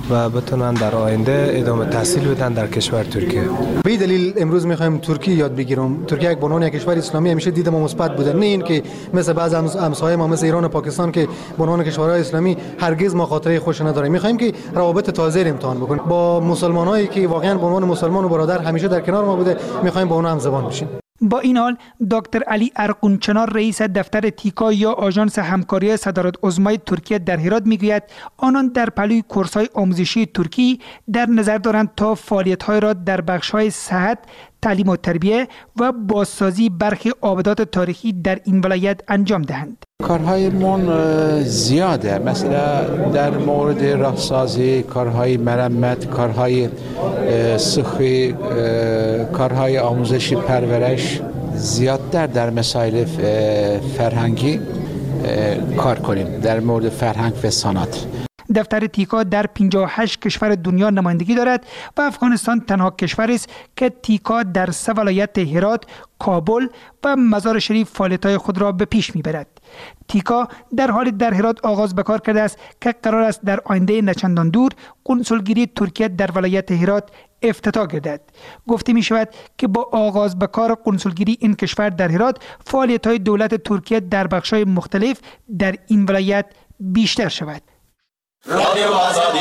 و بتونن در آینده ادامه تحصیل بدن در کشور ترکیه. به دلیل امروز میخوایم ترکی یاد بگیرم. ترکیه یک بنان یک کشور اسلامی همیشه دیدم مثبت بوده، نه این که مثل بعضی همسایه ما مثل ایران و پاکستان که بنان کشورهای اسلامی هرگز ما خاطره خوش نداره. میخوایم که روابط تازه امتحان بکنیم با مسلمانایی که واقعا به عنوان مسلمان و برادر همیشه در کنار ما بوده، میخوایم با اونها هم زبان بشیم. با این حال دکتر علی ارقونچنار رئیس دفتر تیکا یا آژانس همکاری صدارتعظمای ترکیه در هرات میگوید آنان در پلوی کورس‌های آموزشی ترکی در نظر دارند تا فعالیت‌های را در بخش‌های صحت، تعلیم و تربیه و بازسازی برخی آبادات تاریخی در این ولایت انجام دهند. کارهای من زیاده، مثلا در مورد راهسازی، کارهای مرمت، کارهای سخی، کارهای آموزشی پرورش، زیادتر در مسائل فرهنگی کار کنیم، در مورد فرهنگ و صنعت. دفتر تیکا در پنجاه و هشت کشور دنیا نمایندگی دارد و افغانستان تنها کشور است که تیکا در سه ولایت هرات، کابل و مزار شریف فعالیت‌های خود را به پیش می‌برد. تیکا در حال در هرات آغاز به کار کرده است که قرار است در آینده نچندان دور کنسولگری ترکیه در ولایت هرات افتتاح گردد. گفته می شود که با آغاز به کار کنسولگری این کشور در هرات فعالیت‌های دولت ترکیه در بخش‌های مختلف در این ولایت بیشتر شود. رادیو آزادی.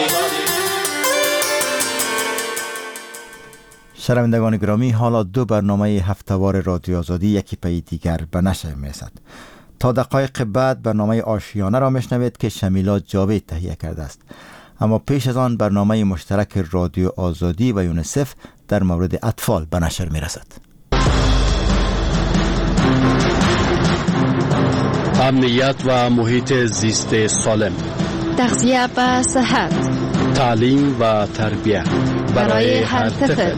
شنوندگان گرامی، حالا دو برنامه هفتهوار رادیو آزادی یکی پی دیگر به نشر می‌رسد. تا دقایق بعد برنامه آشیانه را میشنوید که شمیلا جاوید تهیه کرده است. اما پیش از آن برنامه مشترک رادیو آزادی و یونیسف در مورد اطفال به نشر می‌رسد. امنیت و محیط زیست سالم، تغذیه و صحت، تعلیم و تربیت برای هر طفل.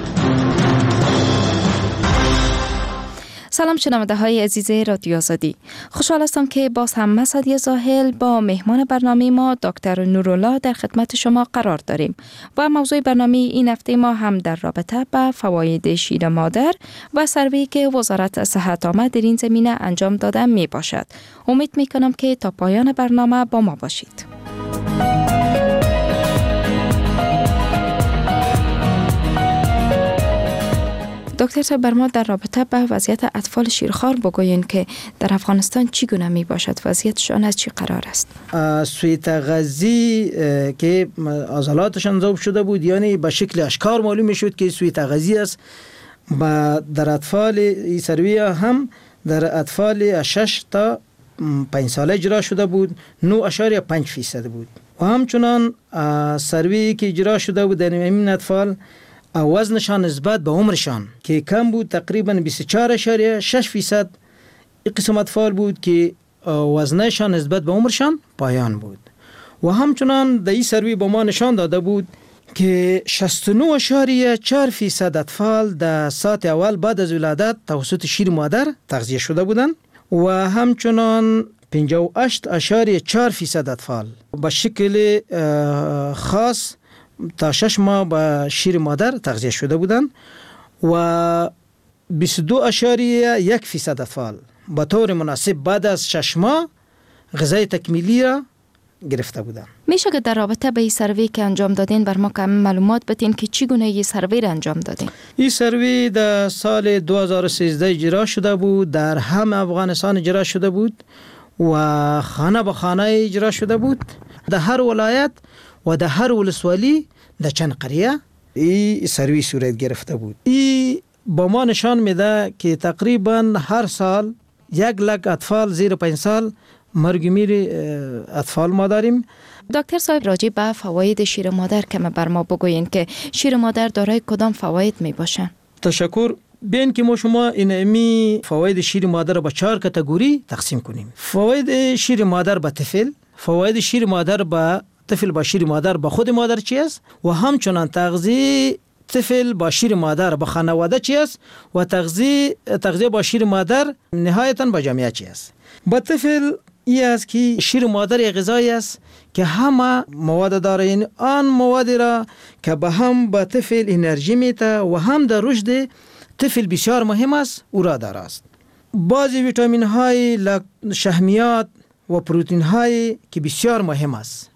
سلام شنونده های عزیز رادیو آزادی، خوشحال هستم که باز هم مسعدی زاهل با مهمان برنامه ما دکتر نورالله در خدمت شما قرار داریم و موضوع برنامه این هفته ما هم در رابطه با فواید شیر مادر و سروی که وزارت صحت عامه در این زمینه انجام داده می باشد. امید می کنم که تا پایان برنامه با ما باشید. دکتر صاحب، بر ما در رابطه با وضعیت اطفال شیرخوار بگوین که در افغانستان چگونه می باشد، وضعیتشان از چی قرار است؟ سوی تغذی که عضلاتشان ذوب شده بود، یعنی به شکل اشکار معلوم می شد که سوی تغذی است. و در اطفال این سروی هم در اطفال شش تا پنج ساله اجرا شده بود، نه اشاریه پنج فیصد بود. و همچنان سروی که اجرا شده بود در این اطفال وزنشان نسبت به عمرشان که کم بود، تقریبا بیست و چهار اشاریه شش فیصد این قسم اطفال بود که وزنشان نسبت به عمرشان پایان بود. و همچنان در این سروی به ما نشان داده بود که شصت و نه اشاریه چهار فیصد اطفال در ساعت اول بعد از ولادت توسط شیر مادر تغذیه شده بودند و همچنان پنجاه و هشت اشاریه چهار فیصد اطفال به شکل خاص تا شش ماه با شیر مادر تغذیه شده بودند و بیست و دو اشاریه یک فیصد اطفال به طور مناسب بعد از شش ماه غذای تکمیلی را گرفته بودند. میشه که در رابطه به این سروی که انجام دادین بر ما کم معلومات بدین که چگونه این سروی را انجام دادین؟ این سروی در سال دو هزار و سیزده اجرا شده بود، در همه افغانستان اجرا شده بود و خانه به خانه اجرا شده بود، در هر ولایت و در هر ولسوالی در چند قریه این سروی صورت گرفته بود. این با ما نشان میده که تقریبا هر سال یک لک اطفال زیر پنج سال مرگ میر اطفال ما داریم. دکتر صاحب، راجع به فواید شیر مادر کم بر ما بگوین که شیر مادر دارای کدام فواید می باشن؟ تشکر. بین که ما شما این امی فواید شیر مادر را به چهار کاتگوری تقسیم کنیم. فواید شیر مادر به طفل، فواید شیر مادر به طفل با شیر مادر با خود مادر چی است و همچنان تغذیه طفل با شیر مادر با خانواده چی است و تغذیه تغذیه با شیر مادر نهایتاً با جامعه چی است. با طفل این است که شیر مادر غذایی است که همه مواد داره، یعنی آن مواد را که به هم به طفل انرژی میده و هم در رشد طفل بسیار مهم است او را داره است. بعضی ویتامین های، شحمیات و پروتین های که بسیار مهم است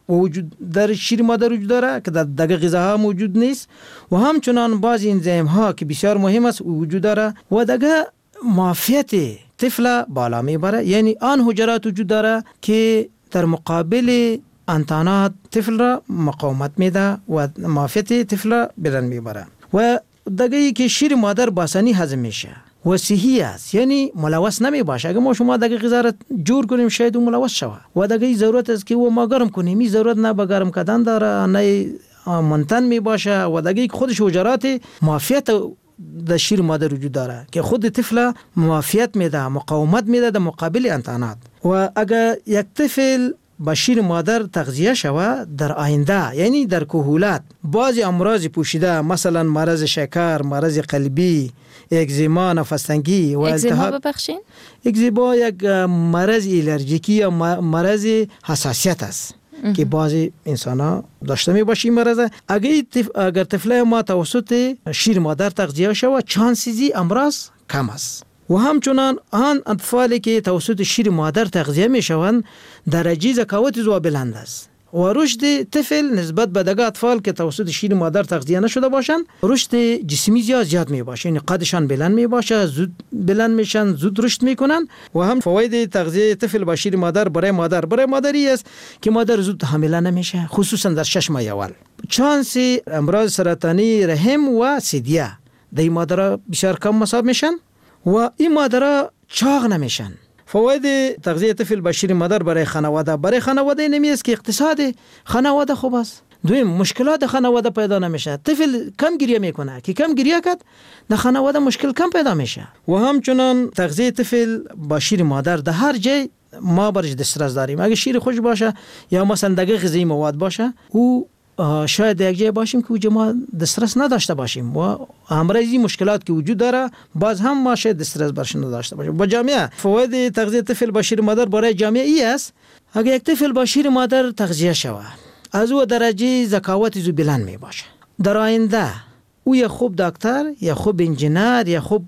وجود در شیر مادر وجود داره که در دیگر غذاها موجود نیست و همچنان بعضی انزیم ها که بسیار مهم است وجود داره و دیگر معافیت طفل بالا میبره. یعنی آن حجرات وجود داره که در مقابل انتانات طفل را مقاومت میده و معافیت طفل را بلند میبره. و دیگه که شیر مادر باسانی هضم میشه و صحی است، یعنی ملوث نمی باشه. اگه ما شما دیگه غذا را جور کنیم شاید اون ملوث شود و دیگه ضرورت است که و ما گرم کنیم، این ضرورت نه به گرم کردن داره، نه منتن می باشه و دیگه خودش حجرات معافیت در شیر مادر وجود داره که خود طفل معافیت میده، مقاومت میده در مقابل انتانات. و اگر یک طفل با شیر مادر تغذیه شود در آینده، یعنی در کهولت بعضی امراض پوشیده مثلا مرض شکر، مرض قلبی، اگزیما، نفس تنگی و اگزیما ببخشین؟ اگزیما یک مرض الرژیکی یا مرض حساسیت است که بعضی انسان ها داشته می باشی مرض. اگر تف... اگر طفل ما توسط شیر مادر تغذیه شود چانسیزی امراض کم است. و همچنان آن اطفالی که توسط شیر مادر تغذیه می شوند درجه ذکاوت زو بلند است و رشد طفل نسبت به دیگر اطفال که توسط شیر مادر تغذیه نشده باشند رشد جسمی زیاد زیاد می باشه، یعنی قدشان بلند می باشه، زود بلند میشن، زود رشد میکنن. و هم فواید تغذیه طفل با شیر مادر برای مادر برای مادری است که مادر زود حامله نمیشه، خصوصا در شش ماه اول. چانس امراض سرطانی رحم و سیدیه در مادر بسیار کم مصاب میشن و این مادرها چاق نمیشن. فواید تغذیه طفل با شیر مادر برای خانواده برای خانواده نمی است که اقتصاد خانواده خوب است. دویم مشکلات خانواده پیدا نمیشه. طفل کم گریه میکنه که کم گریه کرد در خانواده مشکل کم پیدا میشه. و همچنان تغذیه طفل با شیر مادر در هر جای ما برش دسترس داریم. اگه شیر خوش باشه یا مثلا دیگه غذایی مواد باشه او شاید یک جای باشیم که وجه ما دسترس نداشته باشیم و همراهی مشکلات که وجود داره باز هم ما شاید دسترس برش نداشته باشیم. با جامعه فواید تغذیه طفل با شیر مادر برای جامعه ای است. اگر یک طفل با شیر مادر تغذیه شود از او درجه ذکاوت زو بلند می باشه، در آینده او یا خوب دکتر یا خوب انجینر یا خوب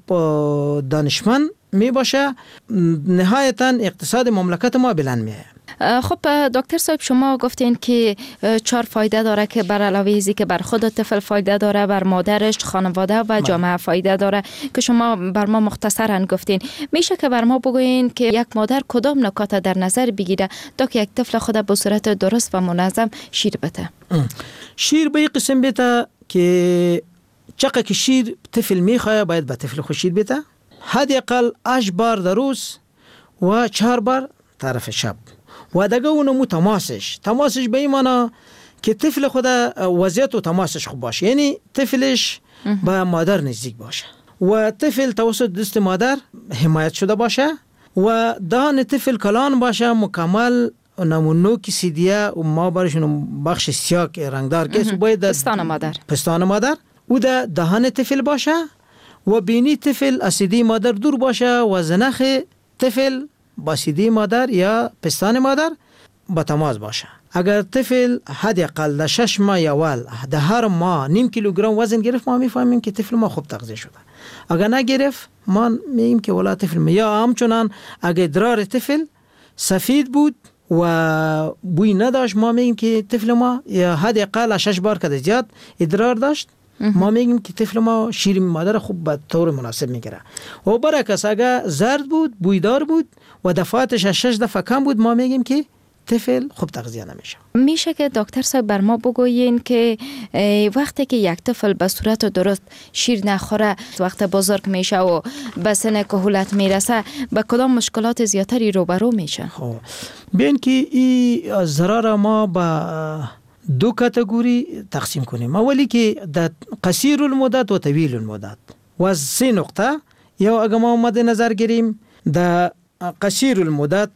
دانشمند می باشه، نهایتا اقتصاد مملکت ما بلند می آید. خب دکتر صاحب شما گفتین که چهار فایده داره که بر علاوه ازی که بر خود طفل فایده داره، بر مادرش، خانواده و جامعه فایده داره که شما بر ما مختصرا گفتین. میشه که بر ما بگوین که یک مادر کدام نکات در نظر بگیره تا که یک طفل خود به صورت درست و منظم شیر بده؟ شیر به قسم بده که چقدر که شیر طفل میخواه باید به طفل خود شیر بده، حداقل هشت بار در روز و چهار بار طرف شب. و دیگه اونمو تماسش تماسش به این معنی که طفل خود وضعیت و تماسش خوب باشه، یعنی طفلش با مادر نزدیک باشه و طفل توسط دست مادر حمایت شده باشه و دهان طفل کلان باشه، مکمل نمونو کی سیدیه و ما برشون بخش سیاه رنگدار که باید پستان مادر پستان مادر او ده دهان طفل باشه و بینی طفل اسیدی مادر دور باشه و زنخ طفل با سیدی مادر یا پستان مادر با تماس باشه. اگر طفل حداقل در شش ماه اول در هر ماه نیم کیلوگرم وزن گرفت ما میفهمیم که طفل ما خوب تغذیه شده. اگر نگرفت ما میگیم که ولا طفل ما. یا همچنان اگر ادرار طفل سفید بود و بوی نداشت ما میگیم که طفل ما یا حداقل شش بار که زیاد ادرار داشت ما میگیم که طفل ما شیر مادر خوب به طور مناسب میگیره. و برعکس اگر زرد بود، بویدار بود و دفعاتش شش دفعه کم بود ما میگیم که طفل خوب تغذیه نمیشه. میشه که دکتر صاحب بر ما بگویین که وقتی که یک طفل به صورت درست شیر نخوره وقت بزرگ میشه و به سن کهولت میرسه به کدام مشکلات زیادتری روبرو میشه؟ خب ببین که این ضرر ما با دو کاتگوری تقسیم کنیم. اولی که در قصیر المدت و طویل المدت و از سه نقطه. یا اگر ما مد نظر گیریم در قصیر المدت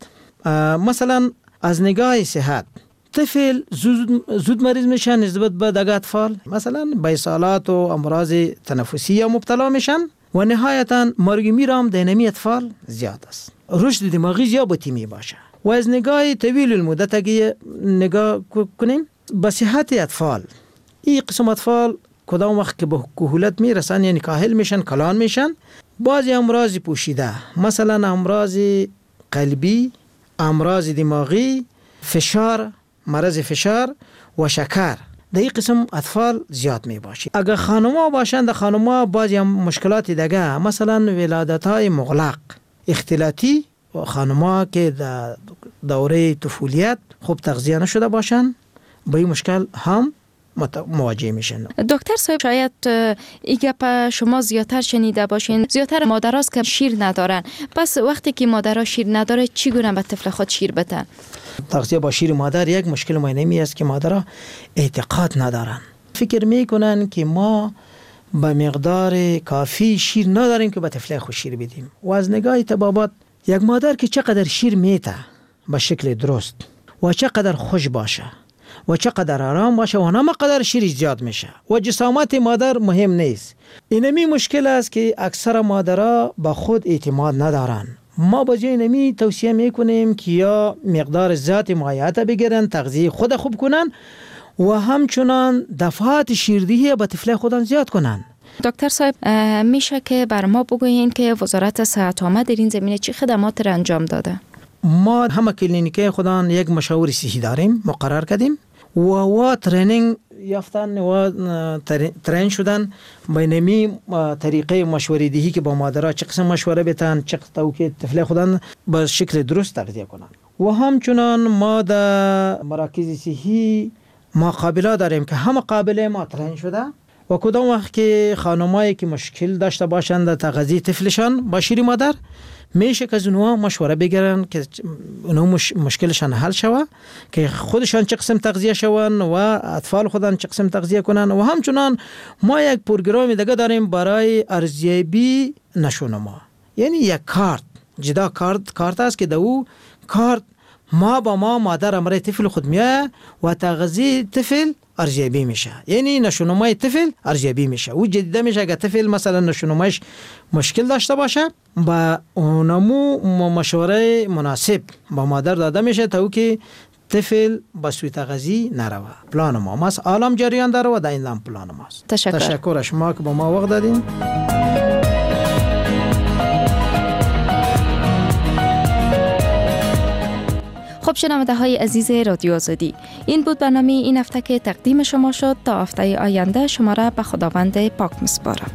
مثلا از نگاه صحت طفل زود, زود مریض میشن نسبت به دیگر اطفال، مثلا به اسهالات و امراض تنفسی مبتلا میشن و نهایتا مرگ میرم در نمی اطفال زیاد است. رشد دماغی زیاد بطی می باشه. و از نگاه طویل المدت اگه نگاه کنیم به صحت اطفال، این قسم اطفال کدام وقت که به کهولت میرسن یعنی کاهل میشن، کلان میشن، بعضی امراض پوشیده مثلا امراض قلبی، امراض دماغی، فشار مرض فشار و شکر در این قسم اطفال زیاد می باشید. اگر خانم‌ها باشند، در خانم‌ها بعضی مشکلات دیگه، مثلا ولادت‌های مغلق، اختلاطی، و خانم‌ها که در دوره طفولیت خوب تغذیه نشده باشند با این مشکل هم مواجه میشن. دکتر صاحب، شاید این گپ شما زیادتر شنیده باشین، زیادتر مادراست که شیر ندارن. پس وقتی که مادرها شیر نداره چگونه به طفل خود شیر بدن؟ تغذیه با شیر مادر یک مشکل مهمی است که مادرها اعتقاد ندارن، فکر میکنن که ما به مقدار کافی شیر نداریم که به طفل خود شیر بدیم. و از نگاه طبابت یک مادر که چقدر شیر میته به شکل درست و چقدر خوش باشه و چقدر آرام باشه و همه قدر شیر زیاد میشه و جسامت مادر مهم نیست. اینمی مشکل است که اکثر مادرها با خود اعتماد ندارن. ما با جای اینمی توصیه میکنیم که یا مقدار ذات معینه بگیرن، تغذیه خود خوب کنن و همچنان دفعات شیردهی به طفل خودن زیاد کنن. دکتر صاحب، میشه که بر ما بگویین که وزارت صحت عامه در این زمینه چه خدمات را انجام داده؟ ما همه کلینیک خودان یک مشاور صحی داریم مقرر کردیم و و ترینینگ یافتن و ترین شدن بینمی طریقه مشوره دهی که با مادرها چه قسم مشوره بتن، چه قسم که طفل خودن به شکل درست تغذیه کنن. و همچنان ما در مراکز صحی مقابله داریم که همه قابل ما ترین شده و کدام وقت که خانمایی که مشکل داشته باشند در تغذیه طفلشان با شیر مادر، میشه که از اونها مشوره بگیرن که اونها مش... مشکلشان حل شوه، که خودشان چه قسم تغذیه شون و اطفال خودن چه قسم تغذیه کنن. و همچنان ما یک پروگرام دیگه داریم برای ارزیابی نشونما، یعنی یک کارت، جدا کارت کارت است که در او کارت ما با ما مادر امر طفل خود میاد و تغذیه طفل ارزیابی میشه، یعنی نشونمای طفل ارزیابی میشه. او جدیده میشه اگه طفل مثلا نشونمایش مشکل داشته باشه با اونمو مشوره مناسب با مادر داده میشه تا او که طفل با سوی تغذیه نروه. پلان ما ماست، عالم جریان داره و در این لام پلان ماست. تشکر. تشکر شما که با ما وقت دادین. خب شنونده های عزیز رادیو آزادی، این بود برنامه این هفته که تقدیم شما شد. تا هفته آینده شما را به خداوند پاک میسپارم.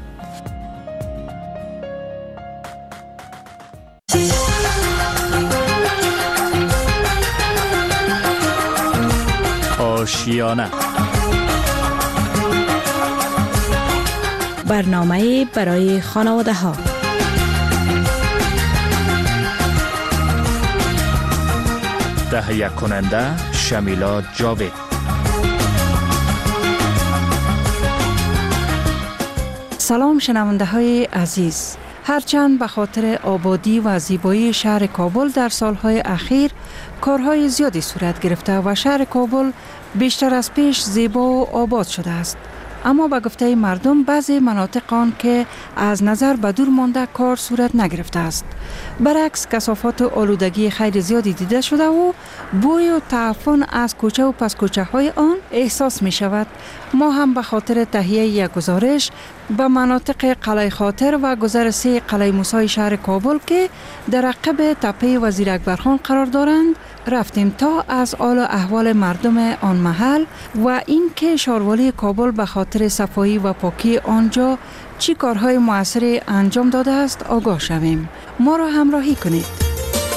آشیانه، برنامه برای خانواده ها. تهیه کننده شمیلا جاوید. سلام شنونده های عزیز. هرچند به خاطر آبادی و زیبایی شهر کابل در سالهای اخیر کارهای زیادی صورت گرفته و شهر کابل بیشتر از پیش زیبا و آباد شده است، اما به گفته مردم بعضی مناطق آن که از نظر به دور مانده کار صورت نگرفته است. برعکس کثافات و آلودگی خیلی زیادی دیده شده و بوی و تعفن از کوچه و پس کوچه های آن احساس می شود. ما هم به خاطر تهیه یک گزارش به مناطق قلعه خاطر و گذر سه قلعه موسی شهر کابل که در عقب تپه وزیر اکبرخان قرار دارند رفتیم تا از حال و احوال مردم آن محل و این که شاروالی کابل به خاطر صفایی و پاکی آنجا چی کارهای مؤثری انجام داده است آگاه شویم. ما را همراهی کنید.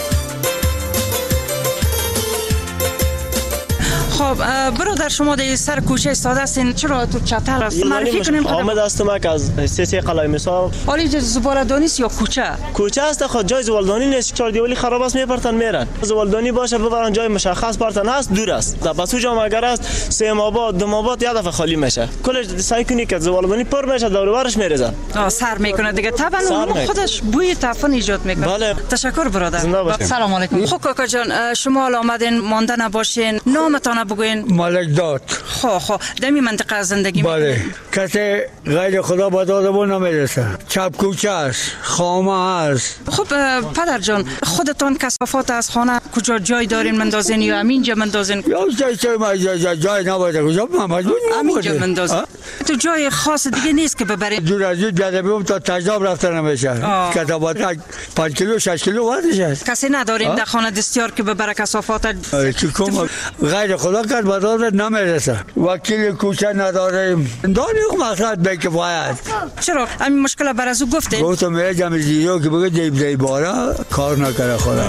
خب برادر، شما در سر کوچه استاده هستین، چرا تو چتر است؟ معرفی کنیم. آمد هستم از سه سه قلعه موسی. حالی زباله‌دانی است یا کوچه؟ کوچه است. خود جای زباله‌دانی نیست، چهار دیوالی خراب است، میپرتن میرن. زباله‌دانی باشه ببرن جای مشخص پرتن هست، دور است. بس اونجا اگر است سه آباد دو آباد یه دفعه خالی میشه. کلش سعی کنی که زباله‌دانی پر میشه، دور و برش میریزن. آ سر میکنه دیگه، طبعا خودش بوی تعفن ایجاد میکنه. بله. تشکر برادر. سلام علیکم. خب کاکا جان، شما حالا آمدین مانده نباشین، نامتان بگوین. ملک داد. خب خب در این منطقه زندگی میکنید؟ بله. کسی غیر خدا به دادمون نمیرسه. چپ کوچه است، خامه است. خب پدر جان، خودتان کثافات از خانه کجا جای دارین مندازین یا همینجا مندازین؟ یا جای جای جای جای نباشه، کجا مجبور همینجا مندازین. تو جای خاص دیگه نیست که ببرید؟ دور از دور بیادبیم تا تجربه رفتن نمیشه. کثافات پنج کیلو شش کیلو وزنش است. کسی ندارین در خانه دستیار که ببره کثافات؟ چی کم غیر خدا حالا که بازار نمیرسه، وکیل کوچه نداریم، دانی اون مقصد به کفایت. چرا همین مشکل بر از او گفتین؟ گفتم میگه جمع زیرو که بگه دیب دیباره کار نکره خدا.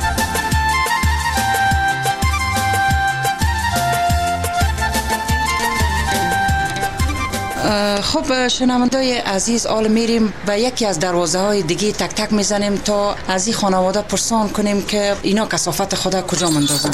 خب شنوندای عزیز، حالا میریم به یکی از دروازه های دیگه تک تک میزنیم تا از این خانواده پرسان کنیم که اینا کثافت خدا کجا مندازن.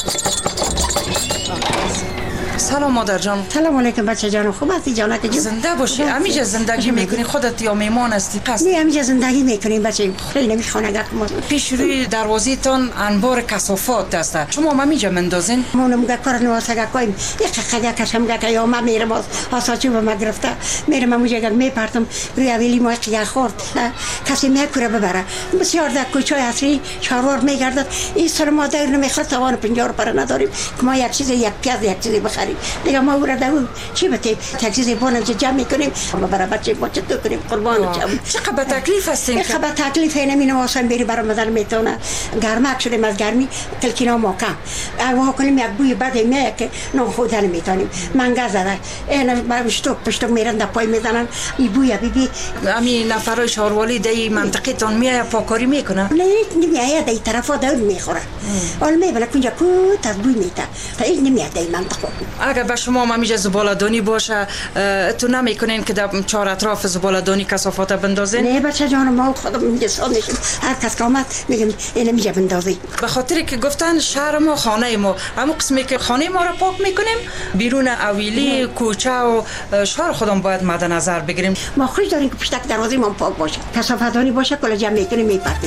سلام مادر جان. سلام علیکم بچه جان، خوب هستی جانک جون؟ زنده باشی. همیشه زندگی میکنی خودت یا میمان هستی؟ نه همیشه زندگی میکنیم بچه، خیلی نمیخوانه ما. پیش روی دروازه تان انبار کثافات است. شما همیشه مندازین؟ ما نمیگه کار نواسگه کویم. یک خدا کشم گه یا ما میرم از حساچو به ما گرفته. میرم اونجا گه میپرتم روی اولی ما قیا خورد. کسی میکره ببره. بسیار در کوچه اصلی چهارور میگردد. این سر ما دایر نمیخواد توان پنجاه پر نداریم که ما یک چیز یک پیاز یک چیزی بخریم. دیگه ما ورا داو چی بته تاکسی بونم چه جمع میکنیم ما برای بچه ما چطور کنیم قربان چم چقدر تکلیف هستین؟ چقدر تکلیف نمینه واسه بری برای مدار میتونه گرمک شده از گرمی کلکینا ماکا اگه کنیم یک بوی بد میاد که نون خودن میتونیم منگا زده اینا برشتو پشتو میرن در پای میزنن این بوی بیبی همین نفرای شهروالی دی منطقه تون میاد پاکاری میکنه؟ نه نمیاد دی طرفا دور میخوره حال میبره کنجا کوت از بوی میته تا این نمیاد دی منطقه. اگر به شما همیشه زباله‌دانی باشه تو نمیکنین که در چهار اطراف زباله‌دانی کثافات بندازین؟ نه بچه جان ما خودم میگه سال نشیم هر کس که آمد میگم اینو میگه بندازی. به خاطری که گفتن شهر ما خانه ما همون قسمی که خانه ما را پاک میکنیم بیرون اویلی کوچه و شهر خودم باید مد نظر بگیریم. ما خوش داریم که پشت دروازه ما پاک باشه کثافت‌دانی باشه کلا جمع میکنیم میپرتیم.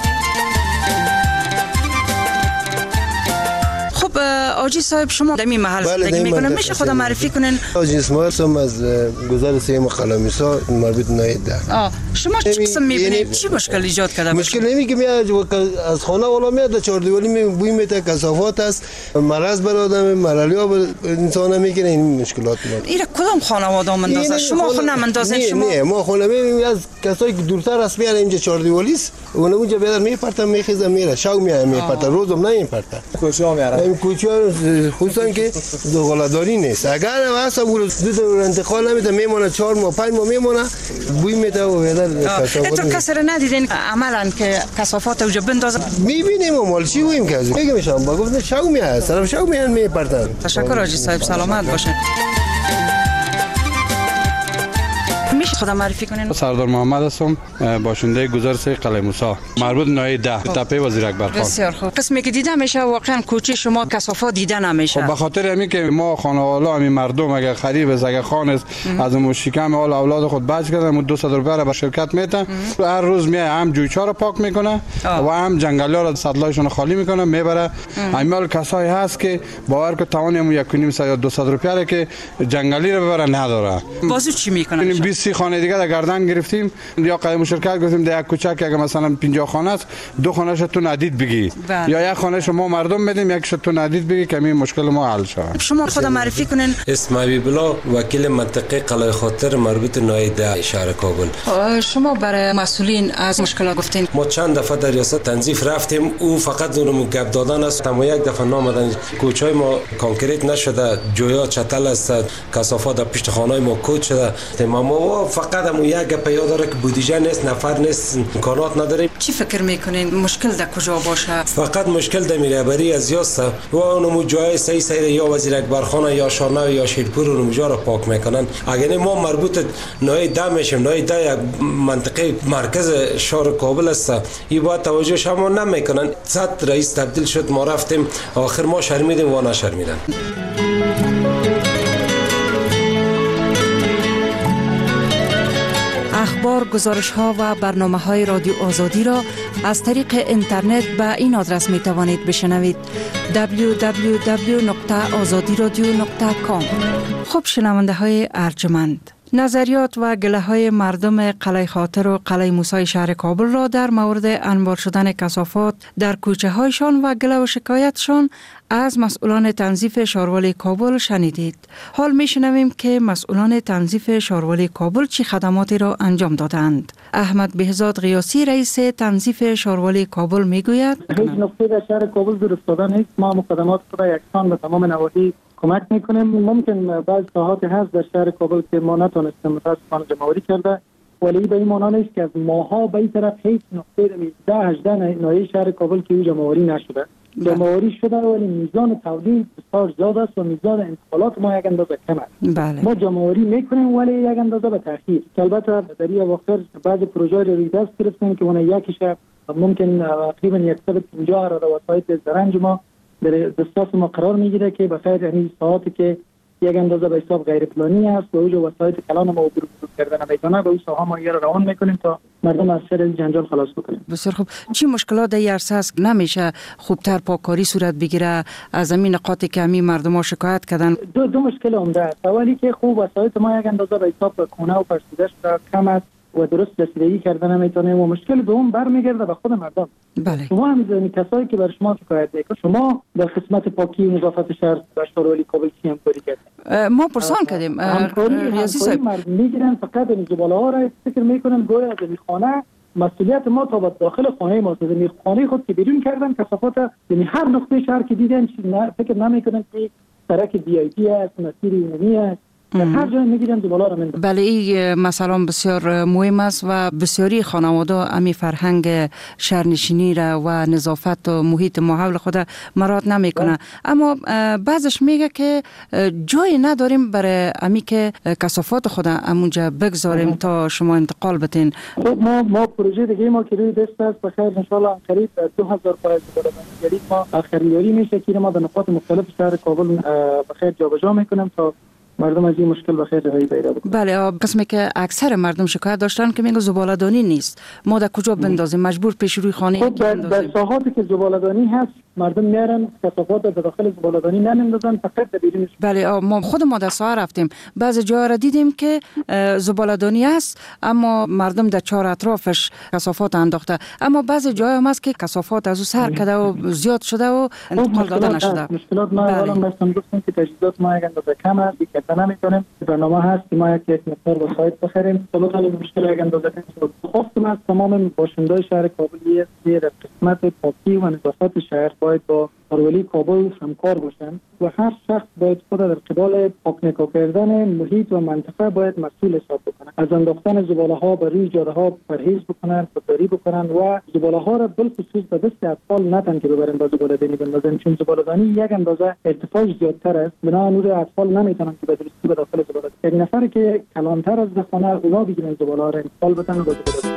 آجی صاحب شما در این محل زندگی میکنن میشه خدا معرفی کنین؟ آجی اسماعیل هم از گذر سیم قلمیسا مربوط نایده. آه شما چه قسم میبینید؟ چی مشکل ایجاد کرده؟ مشکل نمی که میاد از خانه والا میاد چهار دیوالی می بوی میته کثافات است مرض بر آدم مرالیا بر انسان میکنه این مشکلات ما. اینا کدام خانواده مندازه؟ شما خود نمندازین شما؟ نه ما خونه میبینیم از کسایی که دورتر است میاد اینجا چهار دیوالی است اون اونجا بیاد میپرتن میخیزه میره شو میاد میپرتن روزم نه میپرتن. کوچه میاره. کوچه خصوصا که زغالداری نیست اگر واسه ورود دو انتقال نمیده میمونه چهار ماه پنج ماه میمونه بوی میده و بدر کثافات. تو کسر ندیدین عملاً که کثافات اونجا بندازن؟ میبینیم و مال چی ویم که میگم شام با گفت شو میاد طرف شو میاد میپرتن. تشکر آجی صاحب سلامت باشین. میشه خدا معرفی کنین؟ سردار محمد هستم باشنده گذر سه قلعه موسی مربوط ناحیه ده تپه وزیر اکبر خان. بسیار خوب. قسمی که دیده میشه واقعا کوچه شما کثافات دیده نمیشه. به خاطر همین که ما خانواده همین مردم اگه خریب از اگه خان است از اون شکم اول اولاد خود بچ کردن دویست روپیه را به شرکت میتن هر روز میای هم جویچا رو پاک میکنه و هم جنگلی ها رو سطلایشون خالی میکنه میبره. همین کسایی هست که باور که توان یک و نیم یا دویست روپیه که جنگلی رو ببره نداره. بازو چی میکنه؟ بیست خانه دیگه در گردن گرفتیم یا قایم مشارکت گفتیم در یک کوچه که اگه مثلا پنجاه خانه است دو خانه‌اش تو ندید بگی بله. یا یک خانه شما مردم میدیم یکش تو ندید بگی که این مشکل ما حل شه. شما خود معرفی کنین؟ اسم حبیب الله وکیل منطقه قلعه خاطر مربوط ناحیه ده شهر کابل. شما برای مسئولین از مشکل گفتین؟ ما چند دفعه در ریاست تنظیف رفتیم او فقط اونم گپ دادن است اما یک دفعه نامدن کوچه‌های ما کانکریت نشده جویا چتل است کثافات در پشت خانه‌های ما کوچ شده ما فقط هم یک گپ یاد داره که بودجه نیست نفر نیست امکانات نداریم. چی فکر میکنین مشکل در کجا باشه؟ فقط مشکل در میرهبری از یاست و اونم جای سعی سعی یا وزیر اکبر خان یا شارنو یا شیرپور اونم جا رو پاک میکنن. اگر ما مربوط ناحیه ده میشیم ناحیه ده منطقه مرکز شهر کابل است این باید توجه شما نمیکنن. صد رئیس تبدیل شد ما رفتیم آخر ما شرمیدیم و نشرمیدن. اخبار، گزارش ها و برنامه های رادیو آزادی را از طریق اینترنت به این آدرس می توانید بشنوید دبلیو دبلیو دبلیو نقطه آزادی رادیو نقطه کام. خب شنونده های ارجمند، نظریات و گله های مردم قلعه خاطر و قلعه موسی شهر کابل را در مورد انبار شدن کثافات در کوچه هایشان و گله و شکایتشان از مسئولان تنظیف شهروالی کابل شنیدید. حال می شنویم که مسئولان تنظیف شهروالی کابل چه خدماتی را انجام دادند. احمد بهزاد غیاسی رئیس تنظیف شاروالی کابل میگوید هیچ نقطه در شهر کابل دور افتاده نیست. ما مقدمات خود یکسان به تمام نواحی کمک میکنیم. ممکن بعض ساحات هست در شهر کابل که ما نتونستیم متاسفانه جمع‌آوری کرده، ولی به این معنا نیست که از ماها به این طرف هیچ نقطه ده هجده ناحیه شهر کابل که او جمع‌آوری نشده. جمع‌آوری شده ولی میزان تولید بسیار زیاد است و میزان انتقالات ما یک اندازه کم است. بله. ما جمع‌آوری میکنیم ولی یک اندازه به تاخیر. البته در این اواخر بعض پروژه رو روی دست گرفتیم که اون یکیش ممکن تقریبا صد و پنجاه را وسایل زرنج ما در دسترس ما قرار میگیره که بخیر یعنی ساعتی که یک اندازه به حساب غیر پلانی است و اوج وسایل کلان ما عبور کردن نمیتونه به اون ساحه ما یه روان میکنیم تا مردم از سر جنجال خلاص بکنیم. بسیار خوب. چی مشکلات در عرصه است نمیشه خوبتر پاککاری صورت بگیره؟ از همین نقاطی که همین مردم ها شکایت کردن دو دو مشکل عمده است. اولی که خوب وسایل ما یک اندازه به حساب خونه و فرسودش کم است و درست رسیدگی کردن نمیتونه و مشکل دوم برمیگرده به خود مردم. بله. شما همین کسایی که بر شما شکایت میکنن، شما در قسمت پاکی و نظافت شهر در شاروالی کابل چی همکاری کردید؟ ما پرسان کردیم ریاضی صاحب میگیرن فقط این زباله ها را فکر میکنن گویا از این خانه مسئولیت ما تا به داخل خانه ما است. این خانه خود که بیرون کردن کثافات یعنی هر نقطه شهر که دیدن فکر نمیکنن که سرک دی آی پی است، مسیر عمومی است. هر جای میگیرن زباله را میندازن. بله این مثلا بسیار مهم است و بسیاری خانواده امی فرهنگ شهرنشینی را و نظافت و محیط ما حول خود مراعات نمیکنه. اما بعضش میگه که جای نداریم برای امی که کثافات خود همونجا بگذاریم تا شما انتقال بتین. ما ما پروژه دیگه ما که روی دست است بخیر ان شاء الله قریب دو هزار پایز زباله ما خریداری میشه که ما به نقاط مختلف شهر کابل بخیر جابجا میکنیم تا مردم از این مشکل بخیر رهایی پیدا بکنن. بله قسمی که اکثر مردم شکایت داشتن که میگه زباله‌دانی نیست. ما در کجا بندازیم؟ مجبور پیش روی خانه خب در, در ساحاتی که زباله‌دانی هست مردم میارن کثافات در داخل زباله‌دانی نمیندازن فقط در بیرونش. بله ما خود ما در ساحه رفتیم بعضی جاها را دیدیم که زباله‌دانی است اما مردم در چهار اطرافش کثافات انداخته، اما بعضی جاها هم هست که کثافات از او سر کرده و زیاد شده و انتقال داده نشده. مشکلات ما اولا مثلا گفتم که تجهیزات ما یک اندازه کم است که نمیتونیم. برنامه هست که ما یک مقدار وسایل بخریم. طبعا این مشکل یک اندازه کم خواستم از تمام باشندگان شهر کابل است که در قسمت پاکی و نظافت شهر باید با شاروالی کابل همکار باشند و هر شخص باید خود در قبال پاک کردن محیط و منطقه باید مسئول حساب بکنه. از انداختن زباله ها بر روی جاده ها پرهیز بکنن، خودداری بکنن و زباله ها را بالخصوص به دست اطفال نتن که ببرن با زباله دانی بندازن، چون زباله دانی یک اندازه ارتفاعش زیادتر است، بنابراین نور اطفال نمیتونن که به درستی به داخل زباله. یک نفر که کلانتر از خانه اونا بگیرن زباله ها را انتقال بدن و زباله.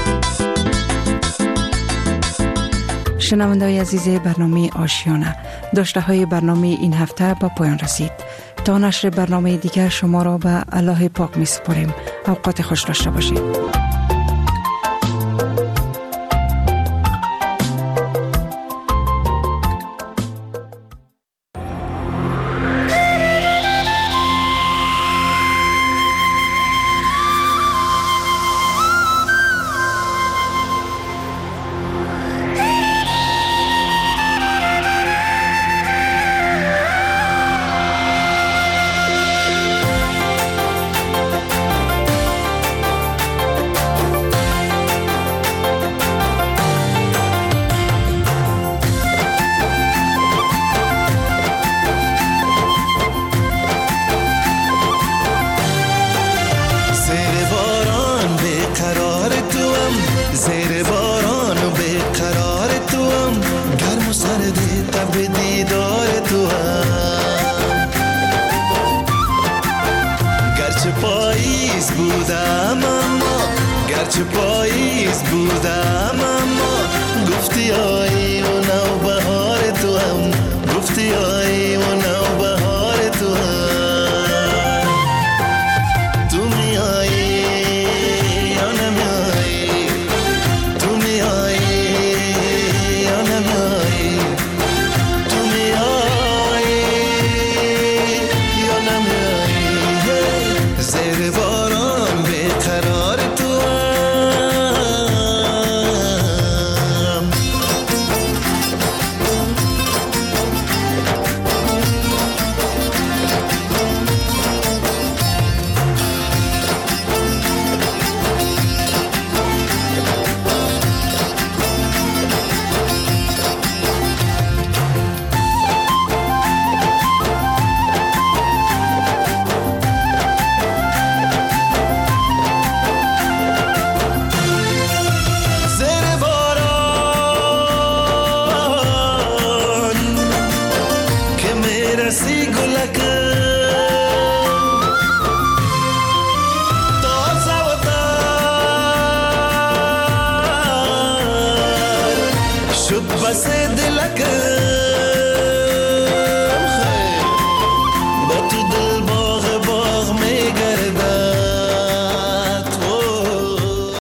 شنونده‌های عزیز برنامه آشیانه، داشته های برنامه این هفته به پایان رسید. تا نشر برنامه دیگر شما را به الله پاک می سپاریم. اوقات خوش داشته باشید. بس دل